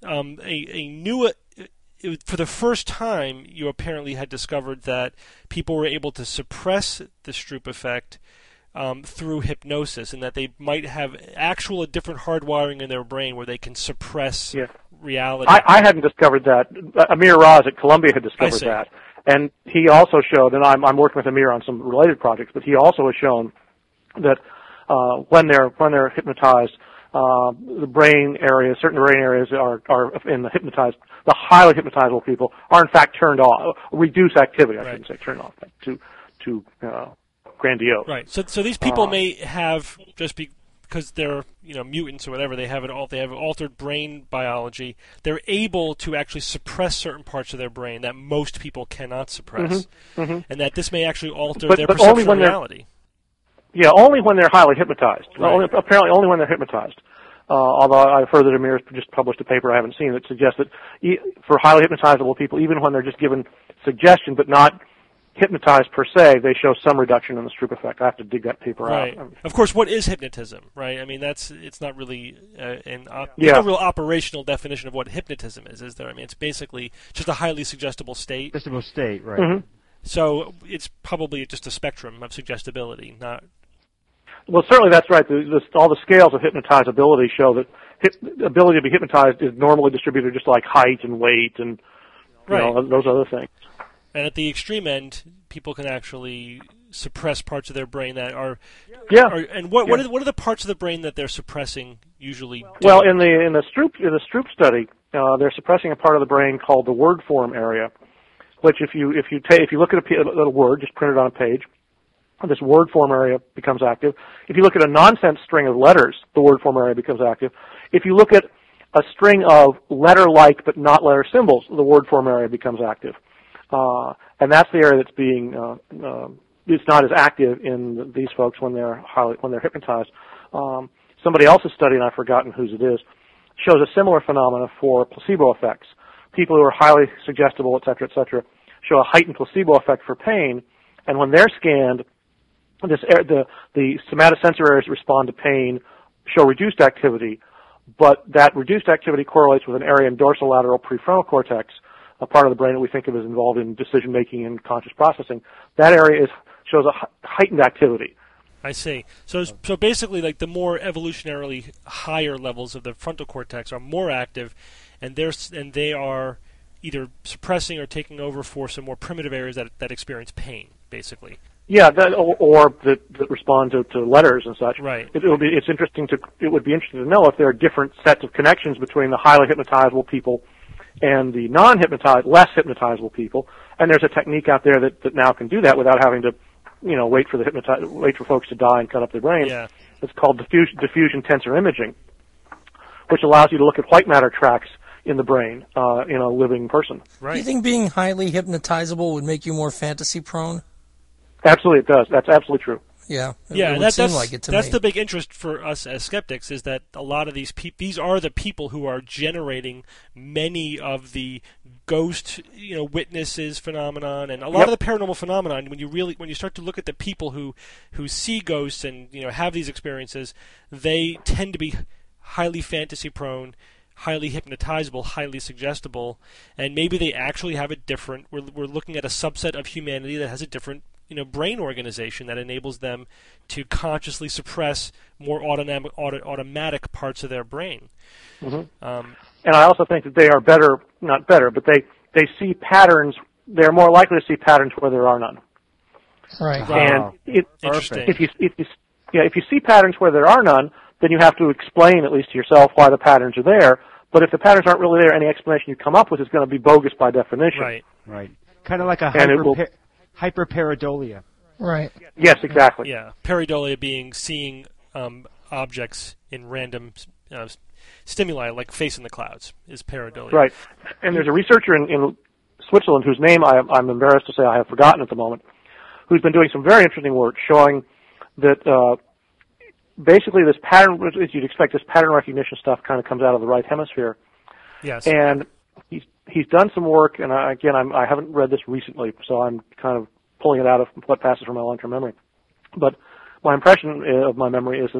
for the first time, you apparently had discovered that people were able to suppress the Stroop effect through hypnosis, and that they might have a different hardwiring in their brain where they can suppress reality. I hadn't discovered that. Amir Raz at Columbia had discovered that. And he also showed, and I'm working with Amir on some related projects, but he also has shown that when they're hypnotized, the brain areas, certain brain areas are in the highly hypnotizable people are in fact turned off, reduce activity. I shouldn't say turn off, to grandiose. Right. So these people may have because they're mutants or whatever, they have altered brain biology. They're able to actually suppress certain parts of their brain that most people cannot suppress, and that this may actually alter their perception of reality. Yeah, only when they're highly hypnotized. Right. Apparently, only when they're hypnotized. Although I've heard that Amir just published a paper I haven't seen that suggests that for highly hypnotizable people, even when they're just given suggestion but not hypnotized per se, they show some reduction in the Stroop effect. I have to dig that paper out. Of course, what is hypnotism, right? I mean, it's not really no real operational definition of what hypnotism is there? I mean, it's basically just a highly suggestible state. Suggestible state, right. Mm-hmm. So it's probably just a spectrum of suggestibility, not... Well, certainly that's right. All the scales of hypnotizability show that ability to be hypnotized is normally distributed just like height and weight and those other things. And at the extreme end, people can actually suppress parts of their brain that are. And what are the parts of the brain that they're suppressing usually? Well, in the Stroop study, they're suppressing a part of the brain called the word form area, which if you look at a little word just printed on a page, this word form area becomes active. If you look at a nonsense string of letters, the word form area becomes active. If you look at a string of letter-like but not letter symbols, the word form area becomes active. And that's the area that's being it's not as active in these folks when they're hypnotized. Somebody else's study, and I've forgotten whose it is, shows a similar phenomena for placebo effects. People who are highly suggestible, et cetera, show a heightened placebo effect for pain, and when they're scanned, the somatosensory areas that respond to pain show reduced activity, but that reduced activity correlates with an area in dorsolateral prefrontal cortex, a part of the brain that we think of as involved in decision-making and conscious processing. That area shows a heightened activity. I see. So basically, like the more evolutionarily higher levels of the frontal cortex are more active, and they are either suppressing or taking over for some more primitive areas that experience pain, basically. Yeah, or that respond to letters and such. Right. It would be interesting to know if there are different sets of connections between the highly hypnotizable people and the less hypnotizable people. And there's a technique out there that now can do that without having to, wait for folks to die and cut up their brains. Yeah. It's called diffusion tensor imaging, which allows you to look at white matter tracks in the brain in a living person. Right. Do you think being highly hypnotizable would make you more fantasy prone? Absolutely, it does. That's absolutely true. Yeah, that's the big interest for us as skeptics, is that a lot of these are the people who are generating many of the ghost, witnesses phenomenon, and a lot of the paranormal phenomenon. When you start to look at the people who see ghosts and have these experiences, they tend to be highly fantasy prone, highly hypnotizable, highly suggestible, and maybe they actually have a different. We're looking at a subset of humanity that has a different brain organization that enables them to consciously suppress more automatic parts of their brain. Mm-hmm. And I also think that they are not better, but they see patterns. They're more likely to see patterns where there are none. Right. And interesting. If you see patterns where there are none, then you have to explain, at least to yourself, why the patterns are there. But if the patterns aren't really there, any explanation you come up with is going to be bogus by definition. Right. Kind of like a hyperpareidolia. Right. Yes, exactly. Yeah. Pareidolia being seeing objects in random stimuli, like face in the clouds, is pareidolia. Right. And there's a researcher in Switzerland whose name I'm embarrassed to say I have forgotten at the moment, who's been doing some very interesting work showing that basically this pattern, as you'd expect, this pattern recognition stuff kind of comes out of the right hemisphere. Yes. And he's done some work, and I haven't read this recently, so I'm kind of pulling it out of what passes from my long-term memory. But my impression of my memory is that,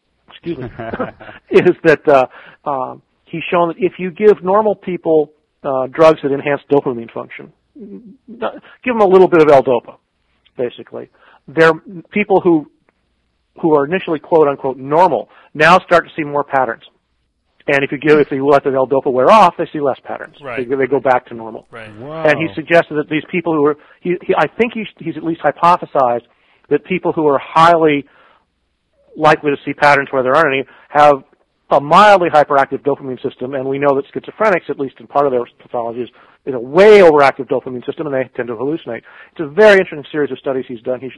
is that he's shown that if you give normal people drugs that enhance dopamine function, give them a little bit of L-Dopa, basically, they're people who are initially quote-unquote normal now start to see more patterns. And if you let the L-Dopa wear off, they see less patterns. Right. They go back to normal. Right. Wow. And he suggested that these people who are, I think he's at least hypothesized that people who are highly likely to see patterns where there aren't any have a mildly hyperactive dopamine system, and we know that schizophrenics, at least in part of their pathology, is a way overactive dopamine system, and they tend to hallucinate. It's a very interesting series of studies he's done.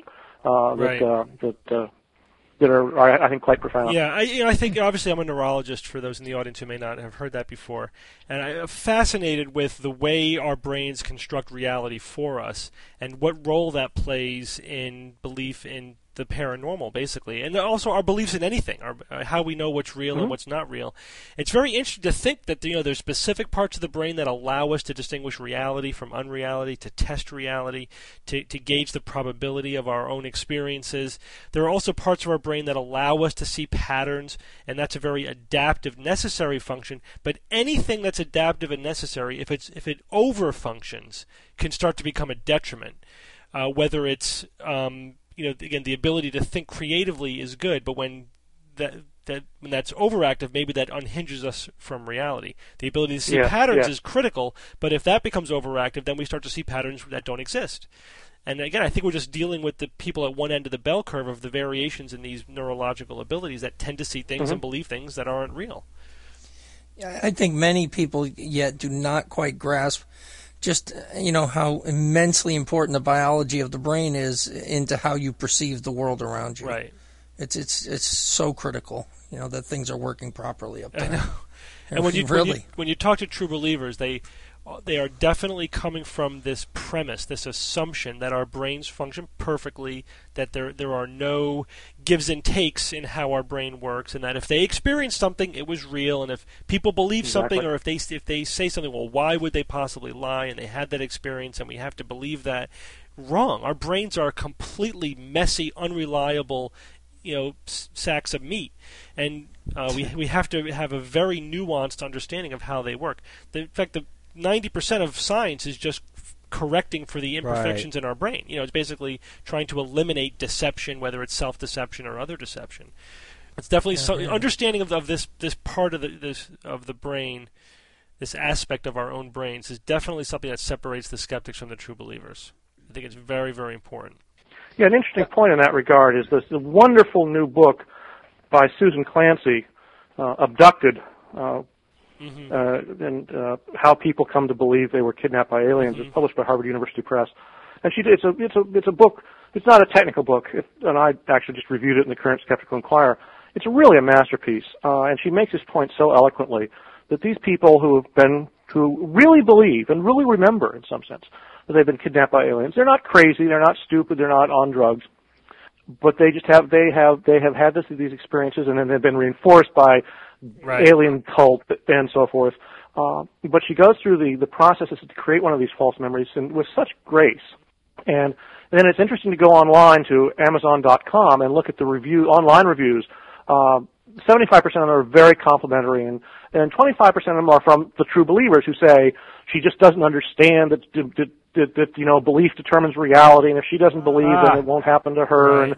That are, I think, quite profound. Yeah, I think, obviously, I'm a neurologist, for those in the audience who may not have heard that before, and I'm fascinated with the way our brains construct reality for us and what role that plays in belief in the paranormal, basically, and also our beliefs in anything, how we know what's real and what's not real. It's very interesting to think that there's specific parts of the brain that allow us to distinguish reality from unreality, to test reality, to gauge the probability of our own experiences. There are also parts of our brain that allow us to see patterns, and that's a very adaptive, necessary function. But anything that's adaptive and necessary, if it overfunctions, can start to become a detriment. Whether it's again, the ability to think creatively is good, but when that when that's overactive, maybe that unhinges us from reality. The ability to see patterns is critical, but if that becomes overactive, then we start to see patterns that don't exist. And again, I think we're just dealing with the people at one end of the bell curve of the variations in these neurological abilities that tend to see things and believe things that aren't real. I think many people yet do not quite grasp just, how immensely important the biology of the brain is into how you perceive the world around you. Right. It's so critical, that things are working properly up there. I know. And when you talk to true believers, they are definitely coming from this premise, this assumption that our brains function perfectly, that there are no gives and takes in how our brain works, and that if they experience something, it was real, and if people believe something, or if they say something, well, why would they possibly lie, and they had that experience, and we have to believe that. Wrong. Our brains are completely messy, unreliable, sacks of meat, and we have to have a very nuanced understanding of how they work. In fact, the 90% of science is just correcting for the imperfections in our brain. It's basically trying to eliminate deception, whether it's self-deception or other deception. It's definitely understanding of this part of the brain, this aspect of our own brains, is definitely something that separates the skeptics from the true believers. I think it's very, very important. Yeah, an interesting point in that regard is this wonderful new book by Susan Clancy, Abducted. And how people come to believe they were kidnapped by aliens. It's published by Harvard University Press, and it's a book. It's not a technical book, and I actually just reviewed it in the current Skeptical Inquirer. It's really a masterpiece, and she makes this point so eloquently that these people who really believe and really remember, in some sense, that they've been kidnapped by aliens. They're not crazy. They're not stupid. They're not on drugs. But they just have had these experiences, and then they've been reinforced by alien cult and so forth. But she goes through the processes to create one of these false memories and with such grace. And then it's interesting to go online to Amazon.com and look at the online reviews. 75% of them are very complimentary, and 25% of them are from the true believers who say she just doesn't understand that belief determines reality, and if she doesn't believe, then it won't happen to her.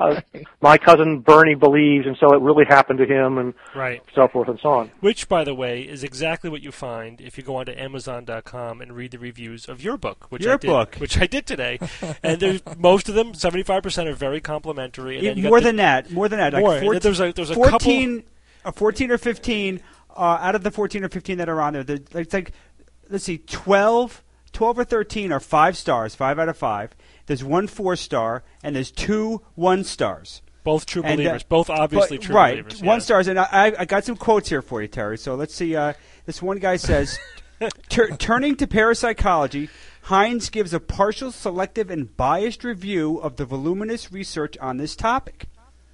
My cousin Bernie believes, and so it really happened to him, and so forth and so on. Which, by the way, is exactly what you find if you go onto Amazon.com and read the reviews of your book, which I did today. And there's most of them, 75%, are very complimentary. And more than that. Like there's a 14 or 15 out of the 14 or 15 that are on there. It's like, let's see, 12 or 13 are 5 stars, 5 out of 5. There's 1 4-star, and there's 2 1-stars. Both true believers, both obviously true believers. Right, 1 stars, and I got some quotes here for you, Terry. So let's see. This one guy says, turning to parapsychology, Hines gives a partial, selective, and biased review of the voluminous research on this topic.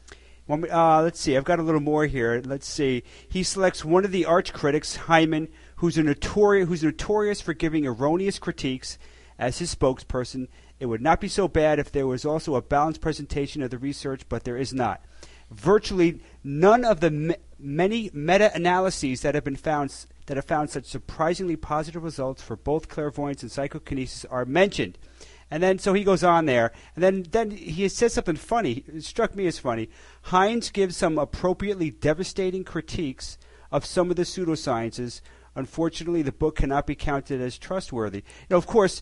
Let's see. I've got a little more here. Let's see. He selects one of the arch critics, Hyman, who's notorious for giving erroneous critiques, as his spokesperson. It would not be so bad if there was also a balanced presentation of the research, but there is not. Virtually none of the many meta-analyses that have found such surprisingly positive results for both clairvoyance and psychokinesis are mentioned. And then, so he goes on there, and then he says something funny. It struck me as funny. Hines gives some appropriately devastating critiques of some of the pseudosciences. Unfortunately, the book cannot be counted as trustworthy. Of course,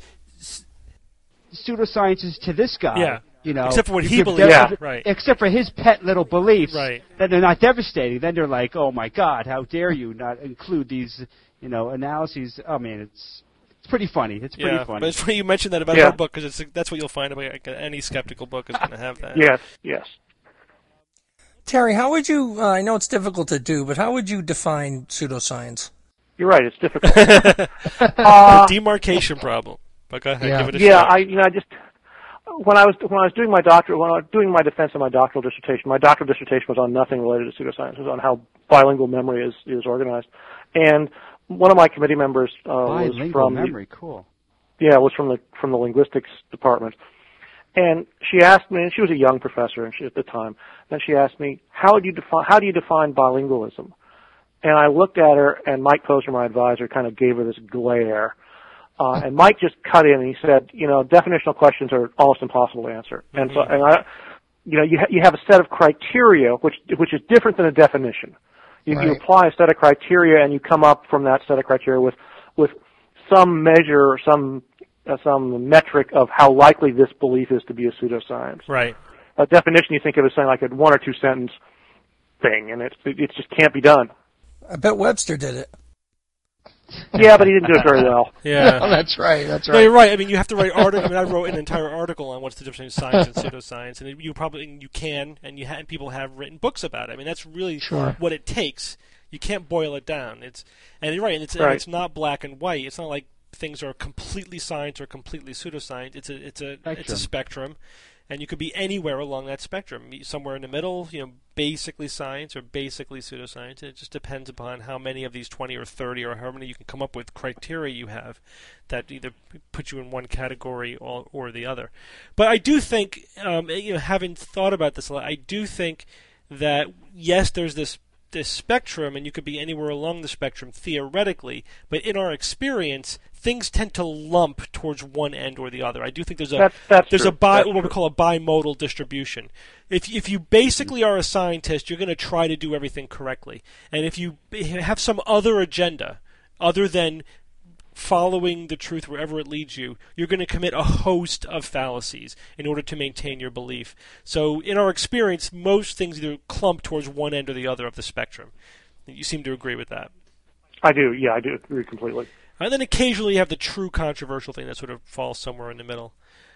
pseudosciences to this guy, except for what he believes, except for his pet little beliefs, then they're not devastating. Then they're like, oh my God, how dare you not include these, analyses? I mean, it's pretty funny. It's pretty funny. But it's funny you mentioned that about our book, because that's what you'll find about any skeptical book is going to have that. Yes. Terry, how would you? I know it's difficult to do, but how would you define pseudoscience? You're right. It's difficult. The demarcation problem. But go ahead. Give it a shot. When I was doing my doctorate, when I was doing my defense of my doctoral dissertation was on nothing related to pseudoscience. It was on how bilingual memory is organized. And one of my committee members was from memory. Cool. Yeah, was from the linguistics department. And she asked me, and she was a young professor at the time, and she asked me, how do you define bilingualism? And I looked at her, and Mike Posner, my advisor, kind of gave her this glare. And Mike just cut in, and he said, definitional questions are almost impossible to answer. And so, you have a set of criteria which is different than a definition. You apply a set of criteria and you come up from that set of criteria with some measure or some metric of how likely this belief is to be a pseudoscience. Right. A definition you think of as saying like a 1 or 2 sentence thing, and it just can't be done. I bet Webster did it. Yeah, but he didn't do it very well. Yeah, that's right. No, you're right. I mean, you have to write article. I mean, I wrote an entire article on what's the difference between science and pseudoscience, and and people have written books about it. I mean, that's really what it takes. You can't boil it down. And you're right. And it's not black and white. It's not like things are completely science or completely pseudoscience. It's a spectrum. And you could be anywhere along that spectrum, somewhere in the middle, basically science or basically pseudoscience. It just depends upon how many of these 20 or 30 or how many you can come up with criteria you have that either put you in one category or the other. But I do think, having thought about this a lot, I do think that, yes, there's this spectrum, and you could be anywhere along the spectrum theoretically, but in our experience, things tend to lump towards one end or the other. I do think there's what we call a bimodal distribution. If you basically are a scientist, you're going to try to do everything correctly, and if you have some other agenda other than following the truth wherever it leads you, you're going to commit a host of fallacies in order to maintain your belief. So in our experience, most things either clump towards one end or the other of the spectrum. You seem to agree with that. I do. Yeah, I do agree completely. And then occasionally you have the true controversial thing that sort of falls somewhere in the middle.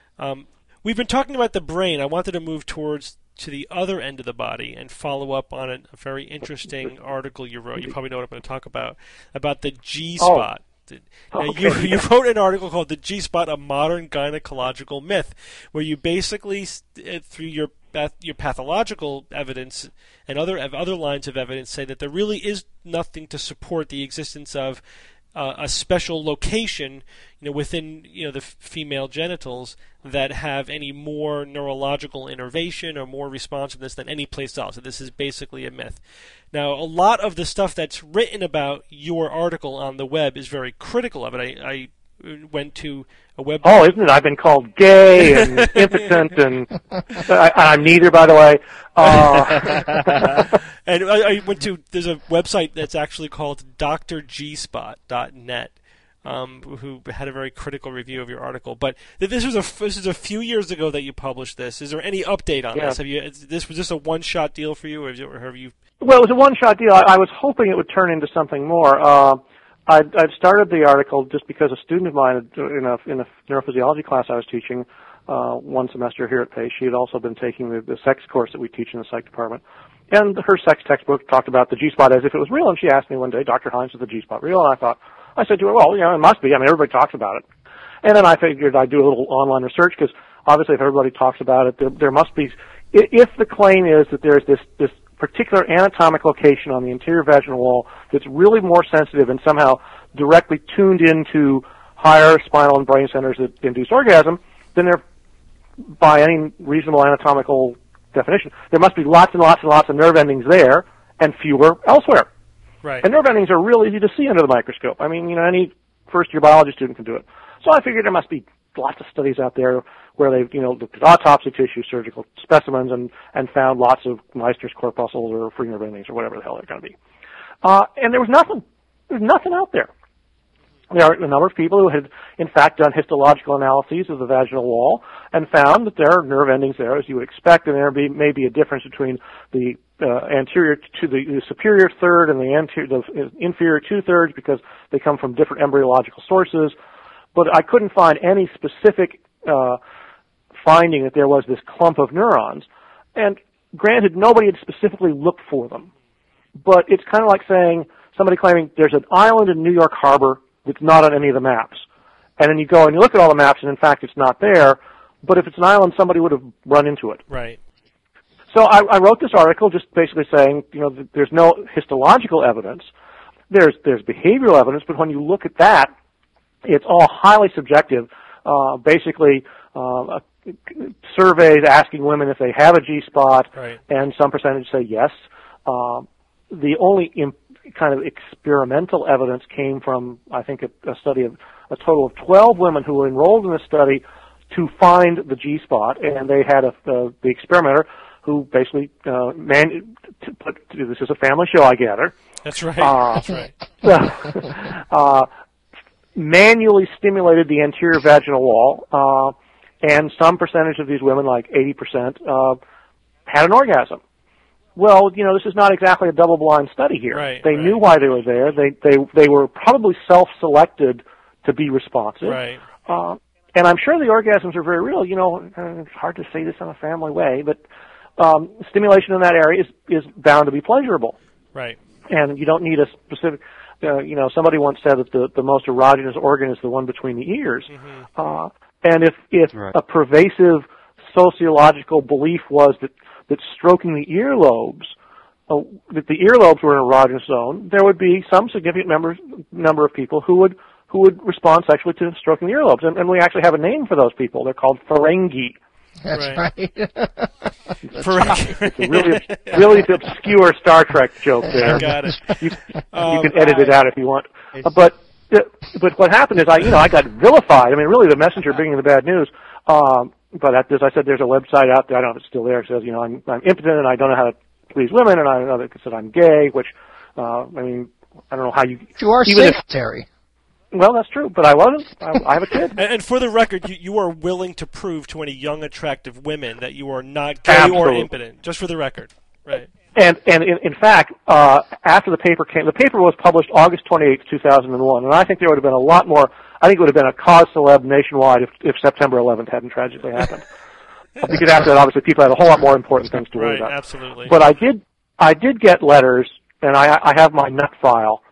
We've been talking about the brain. I wanted to move to the other end of the body and follow up on a very interesting article you wrote. You probably know what I'm going to talk about the G-spot. Okay. You wrote an article called "The G-Spot: A Modern Gynecological Myth," where you basically, through your pathological evidence and other lines of evidence, say that there really is nothing to support the existence of a special location, within the female genitals that have any more neurological innervation or more responsiveness than any place else. So this is basically a myth. Now, a lot of the stuff that's written about your article on the web is very critical of it. I went to a web. Oh, isn't it? I've been called gay and impotent, and I'm neither, by the way. And I went to. There's a website that's actually called drgspot.net. Who had a very critical review of your article, but this is a few years ago that you published this. Is there any update on this? Was this a one-shot deal for you, or have you? Well, it was a one-shot deal. I was hoping it would turn into something more. I'd started the article just because a student of mine in a neurophysiology class I was teaching one semester here at Pace. She had also been taking the sex course that we teach in the psych department. And her sex textbook talked about the G-spot as if it was real, and she asked me one day, "Dr. Hines, is the G-spot real?" And I said to her, "Well, it must be. I mean, everybody talks about it." And then I figured I'd do a little online research because obviously if everybody talks about it, there must be, if the claim is that there's this particular anatomic location on the anterior vaginal wall that's really more sensitive and somehow directly tuned into higher spinal and brain centers that induce orgasm, then there, by any reasonable anatomical definition, there must be lots and lots and lots of nerve endings there and fewer elsewhere. Right. And nerve endings are real easy to see under the microscope. I mean, any first-year biology student can do it. So I figured there must be lots of studies out there where they've, looked at autopsy tissue, surgical specimens, and found lots of Meister's corpuscles or free nerve endings or whatever the hell they're going to be. And there was nothing. There's nothing out there. There are a number of people who had, in fact, done histological analyses of the vaginal wall and found that there are nerve endings there, as you would expect, and there may be a difference between the anterior to the superior third and the inferior two-thirds because they come from different embryological sources. But I couldn't find any specific finding that there was this clump of neurons. And granted, nobody had specifically looked for them. But it's kind of like saying, somebody claiming there's an island in New York Harbor that's not on any of the maps. And then you go and you look at all the maps, and in fact it's not there. But if it's an island, somebody would have run into it. Right. So I wrote this article just basically saying, there's no histological evidence. There's behavioral evidence, but when you look at that, it's all highly subjective. Basically, surveys asking women if they have a G-spot, right, and some percentage say yes. The only kind of experimental evidence came from, I think, a study of a total of 12 women who were enrolled in this study. to find the G-spot, and they had the experimenter who basically this is a family show, I gather. That's right. That's right. Manually stimulated the anterior vaginal wall, and some percentage of these women, like 80%, had an orgasm. Well, this is not exactly a double-blind study here. Right, they knew why they were there. They were probably self-selected to be responsive. Right. And I'm sure the orgasms are very real. It's hard to say this in a family way, but stimulation in that area is bound to be pleasurable. Right. And you don't need a specific. Somebody once said that the most erogenous organ is the one between the ears. Mm-hmm. And if right. a pervasive sociological belief was that stroking the earlobes, that the earlobes were an erogenous zone, there would be some significant number of people who would respond sexually to stroking the earlobes. And we actually have a name for those people. They're called Ferengi. That's right. It's a really obscure Star Trek joke there. I got it. You can edit it out if you want. But what happened is I got vilified. I mean, really, the messenger bringing the bad news. But as I said, there's a website out there. I don't know if it's still there. It says, I'm impotent and I don't know how to please women, and I know that it said I'm gay. Which, I don't know how you. You are safe, Terry. Well, that's true, but I wasn't. I have a kid. And for the record, you are willing to prove to any young, attractive women that you are not gay Absolutely. or impotent, just for the record, right? And in fact, after the paper was published August 28th, 2001, and I think there would have been a lot more. I think it would have been a cause celeb nationwide if September 11th hadn't tragically happened. Because after that, obviously, people had a whole lot more important things to worry about. Right, absolutely. But I did get letters, and I have my nut file.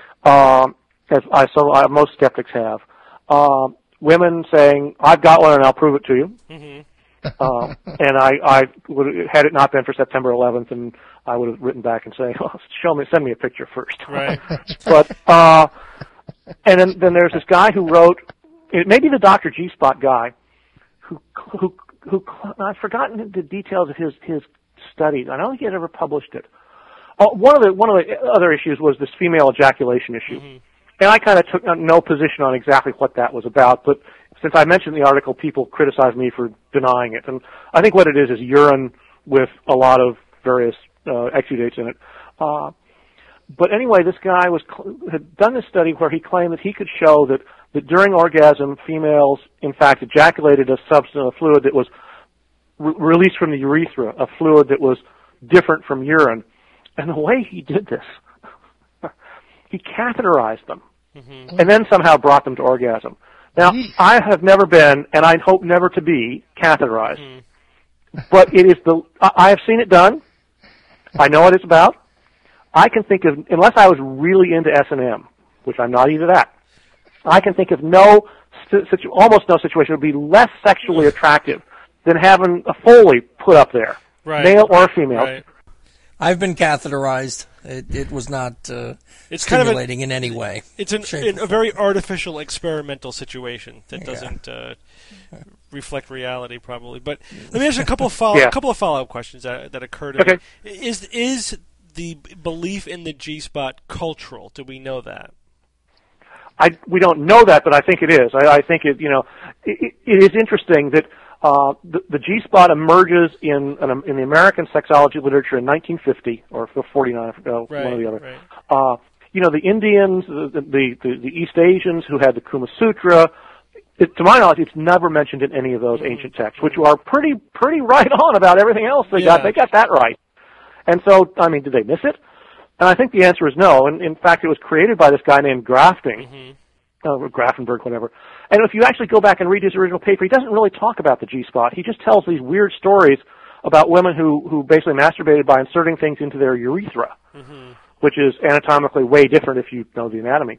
As most skeptics have, women saying, "I've got one and I'll prove it to you." Mm-hmm. And I would, had it not been for September 11th, and I would have written back and say, "Oh, send me a picture first." Right. But and then there's this guy who wrote, it may be the Dr. G-spot guy, who I've forgotten the details of his studies. I don't think he had ever published it. One of the other issues was this female ejaculation issue. Mm-hmm. And I kind of took no position on exactly what that was about, but since I mentioned the article, people criticized me for denying it. And I think what it is urine with a lot of various exudates in it. But anyway, this guy had done this study where he claimed that he could show that during orgasm, females, in fact, ejaculated a substance, a fluid that was released from the urethra, a fluid that was different from urine. And the way he did this, he catheterized them, mm-hmm. and then somehow brought them to orgasm. Now, I have never been, and I hope never to be, catheterized. Mm-hmm. But it is I have seen it done. I know what it's about. I can think of, unless I was really into S&M, which I'm not either that, I can think of almost no situation would be less sexually attractive than having a Foley put up there, right. Male or female. Right. I've been catheterized. It was not it's stimulating in any way. It's a very artificial, experimental situation that doesn't reflect reality, probably. But let me ask you a couple of follow-up questions that occur to me. Is the belief in the G-spot cultural? Do we know that? We don't know that, but I think it is. I think it is interesting that the G-spot emerges in the American sexology literature in 1950 or 49, one or the other. Right. The Indians, the East Asians who had the Kama Sutra. To my knowledge, it's never mentioned in any of those ancient texts, which are pretty right on about everything else they got. They got that right. And so, I mean, did they miss it? And I think the answer is no. And in fact, it was created by this guy named Grafting. Mm-hmm. Grafenberg, whatever. And if you actually go back and read his original paper, he doesn't really talk about the G-spot. He just tells these weird stories about women who basically masturbated by inserting things into their urethra, mm-hmm. which is anatomically way different if you know the anatomy.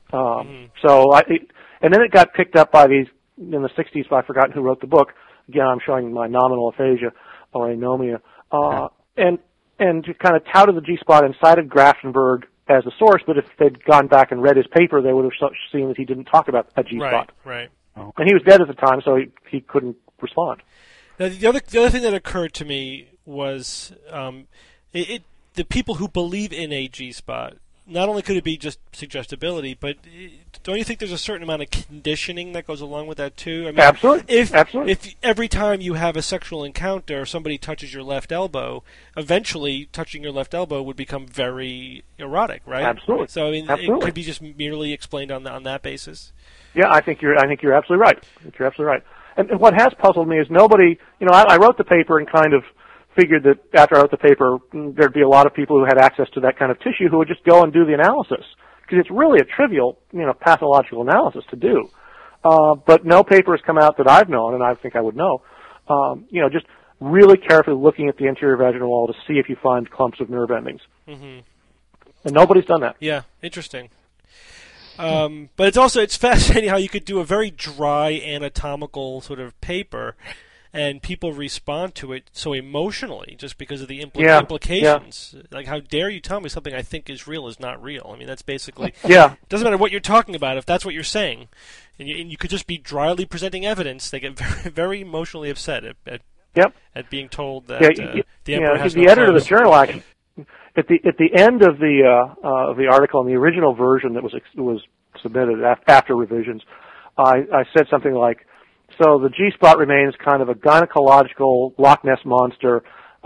And then it got picked up by these, in the 60s, I've forgotten who wrote the book. Again, I'm showing my nominal aphasia, or anomia. And to kind of touted the G-spot and cited Grafenberg as a source, but if they'd gone back and read his paper, they would have seen that he didn't talk about a G-spot. Right. And he was dead at the time, so he couldn't respond. Now, the other thing that occurred to me was the people who believe in a G-spot not only could it be just suggestibility, but don't you think there's a certain amount of conditioning that goes along with that too? I mean, absolutely. If every time you have a sexual encounter, somebody touches your left elbow, eventually touching your left elbow would become very erotic, right? Absolutely. So I mean, absolutely. It could be just merely explained on that basis. Yeah, I think you're absolutely right. You're absolutely right. And what has puzzled me is nobody. I wrote the paper and kind of figured that after I wrote the paper, there'd be a lot of people who had access to that kind of tissue who would just go and do the analysis, because it's really a trivial, pathological analysis to do. But no paper has come out that I've known, and I think I would know, just really carefully looking at the anterior vaginal wall to see if you find clumps of nerve endings. Mm-hmm. And nobody's done that. Yeah, interesting. But it's fascinating how you could do a very dry anatomical sort of paper and people respond to it so emotionally just because of the implications. Yeah. Like, how dare you tell me something I think is real is not real? I mean, that's basically... Yeah. It doesn't matter what you're talking about if that's what you're saying. And you could just be dryly presenting evidence. They get very, very emotionally upset at being told that the emperor has no the editor clothes. Of the journal, actually, at the end of the article, in the original version that was submitted after revisions, I said something like, so the G-spot remains kind of a gynecological Loch Ness monster,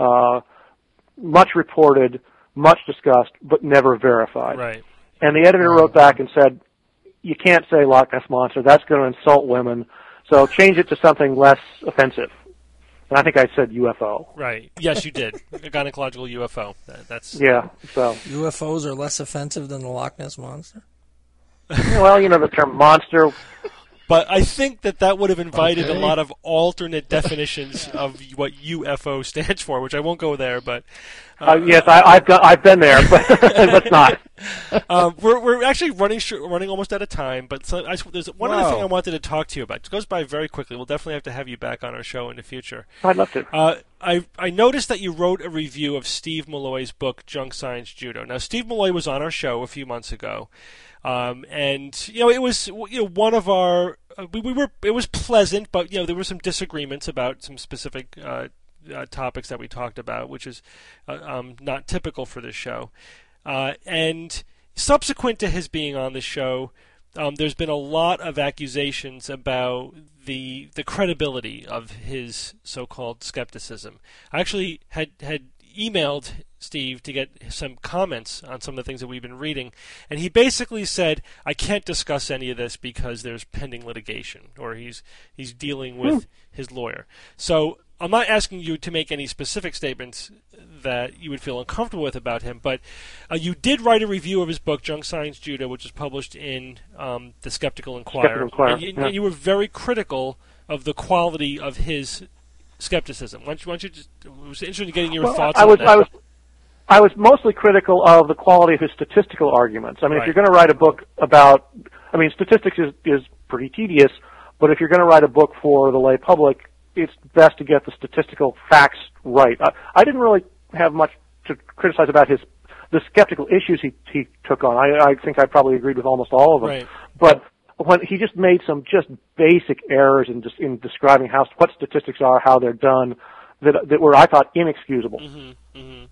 much reported, much discussed, but never verified. Right. And the editor wrote back and said, you can't say Loch Ness monster, that's going to insult women, so change it to something less offensive. And I think I said UFO. Right. Yes, you did. A gynecological UFO. That's... Yeah, so... UFOs are less offensive than the Loch Ness monster? Well, the term monster... But I think that would have invited a lot of alternate definitions of what UFO stands for, which I won't go there. But yes, I've been there, but let's not. We're actually running almost out of time. But there's one other thing I wanted to talk to you about. It goes by very quickly. We'll definitely have to have you back on our show in the future. I'd love to. I noticed that you wrote a review of Steve Malloy's book Junk Science Judo. Now, Steve Malloy was on our show a few months ago. And it was one of our it was pleasant, but there were some disagreements about some specific topics that we talked about, which is not typical for this show. And subsequent to his being on the show, there's been a lot of accusations about the credibility of his so-called skepticism. I actually had emailed Steve to get some comments on some of the things that we've been reading, and he basically said, I can't discuss any of this because there's pending litigation, or he's dealing with his lawyer. So I'm not asking you to make any specific statements that you would feel uncomfortable with about him, but you did write a review of his book, Junk Science Judo, which was published in the Skeptical Inquirer. And you were very critical of the quality of his skepticism. Why don't you just, I was interested in getting your thoughts on that. I was mostly critical of the quality of his statistical arguments. I mean, Right. If you're going to write a book about, statistics is pretty tedious, but if you're going to write a book for the lay public, it's best to get the statistical facts right. I didn't really have much to criticize about the skeptical issues he took on. I think I probably agreed with almost all of them. Right. But when he just made some just basic errors in describing what statistics are, how they're done, that were, I thought, inexcusable. Mm-hmm, mm-hmm.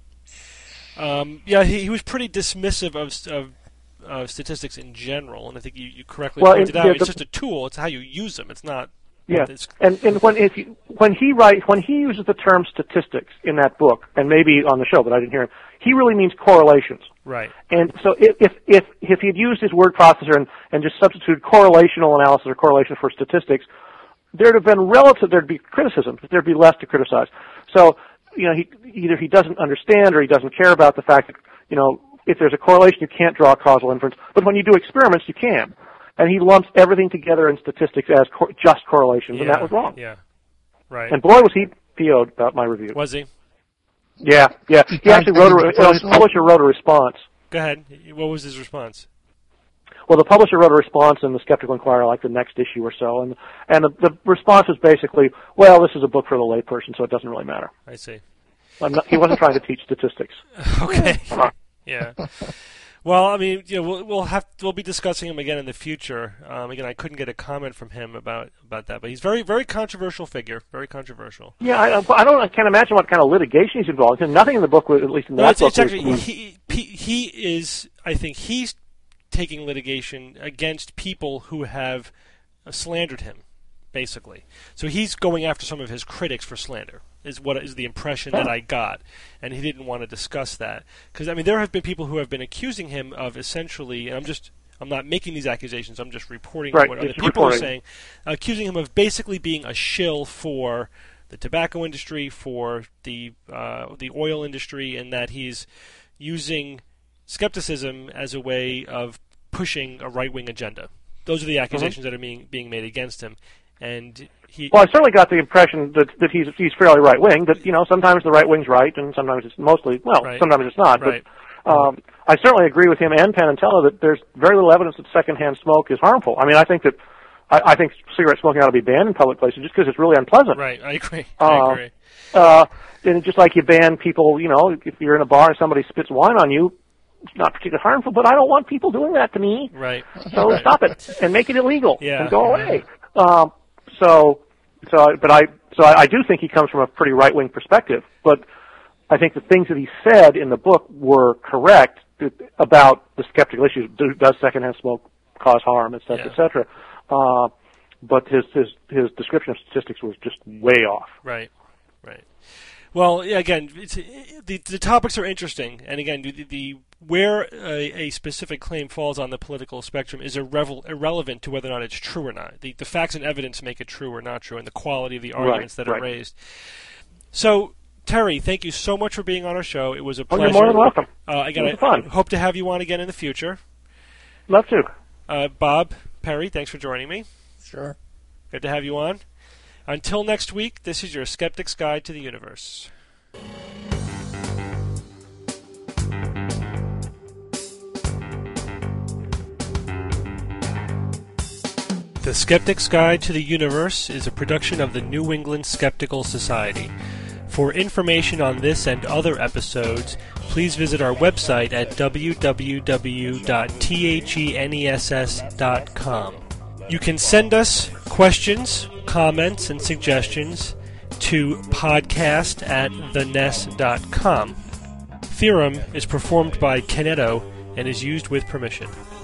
He was pretty dismissive of statistics in general, and I think you correctly pointed out it's just a tool. It's how you use them. It's not. Yeah, and when he uses the term statistics in that book, and maybe on the show, but I didn't hear him, he really means correlations. Right. And so if he'd used his word processor and just substituted correlational analysis or correlation for statistics, there'd be criticism, but there'd be less to criticize. So, either he doesn't understand or he doesn't care about the fact that, if there's a correlation, you can't draw a causal inference. But when you do experiments, you can. And he lumps everything together in statistics as just correlations, and that was wrong. Yeah, right. And boy, was he PO'd about my review. Was he? Yeah. He actually his publisher wrote a response. Go ahead. What was his response? Well, the publisher wrote a response in the Skeptical Inquirer, like the next issue or so, and the response was basically, well, this is a book for the layperson, so it doesn't really matter. I see. He wasn't trying to teach statistics. Okay. Yeah. Well, I mean, we'll be discussing him again in the future. Again, I couldn't get a comment from him about that, but he's very, very controversial figure. Very controversial. Yeah, I can't imagine what kind of litigation he's involved in. Nothing in the book, at least in that book. It's actually he is. I think he's taking litigation against people who have slandered him, basically. So he's going after some of his critics for slander. Is the impression that I got, and he didn't want to discuss that because I mean there have been people who have been accusing him of essentially, and I'm not making these accusations, I'm just reporting what other people are saying, accusing him of basically being a shill for the tobacco industry, for the oil industry, and that he's using skepticism as a way of pushing a right-wing agenda. Those are the accusations that are being made against him, and. Well, I certainly got the impression that he's fairly right-wing, that, sometimes the right-wing's right, and sometimes it's sometimes it's not. Right. But I certainly agree with him and Penn and Teller that there's very little evidence that secondhand smoke is harmful. I mean, I think cigarette smoking ought to be banned in public places just because it's really unpleasant. Right, I agree. And just like you ban people, if you're in a bar and somebody spits wine on you, it's not particularly harmful, but I don't want people doing that to me. Right. So stop it and make it illegal and go away. So I do think he comes from a pretty right-wing perspective, but I think the things that he said in the book were correct about the skeptical issues. Does secondhand smoke cause harm, et cetera, et cetera? But his description of statistics was just way off. Right. Well, again, the topics are interesting, and again, where a specific claim falls on the political spectrum is irrelevant to whether or not it's true or not. The facts and evidence make it true or not true, and the quality of the arguments that are raised. So, Terry, thank you so much for being on our show. It was a pleasure. You're more than welcome. Again, it was fun. I hope to have you on again in the future. Love to. Bob Perry, thanks for joining me. Sure. Good to have you on. Until next week, this is your Skeptic's Guide to the Universe. The Skeptic's Guide to the Universe is a production of the New England Skeptical Society. For information on this and other episodes, please visit our website at www.theness.com. You can send us questions, comments, and suggestions to podcast@theness.com. Theorem is performed by Kineto and is used with permission.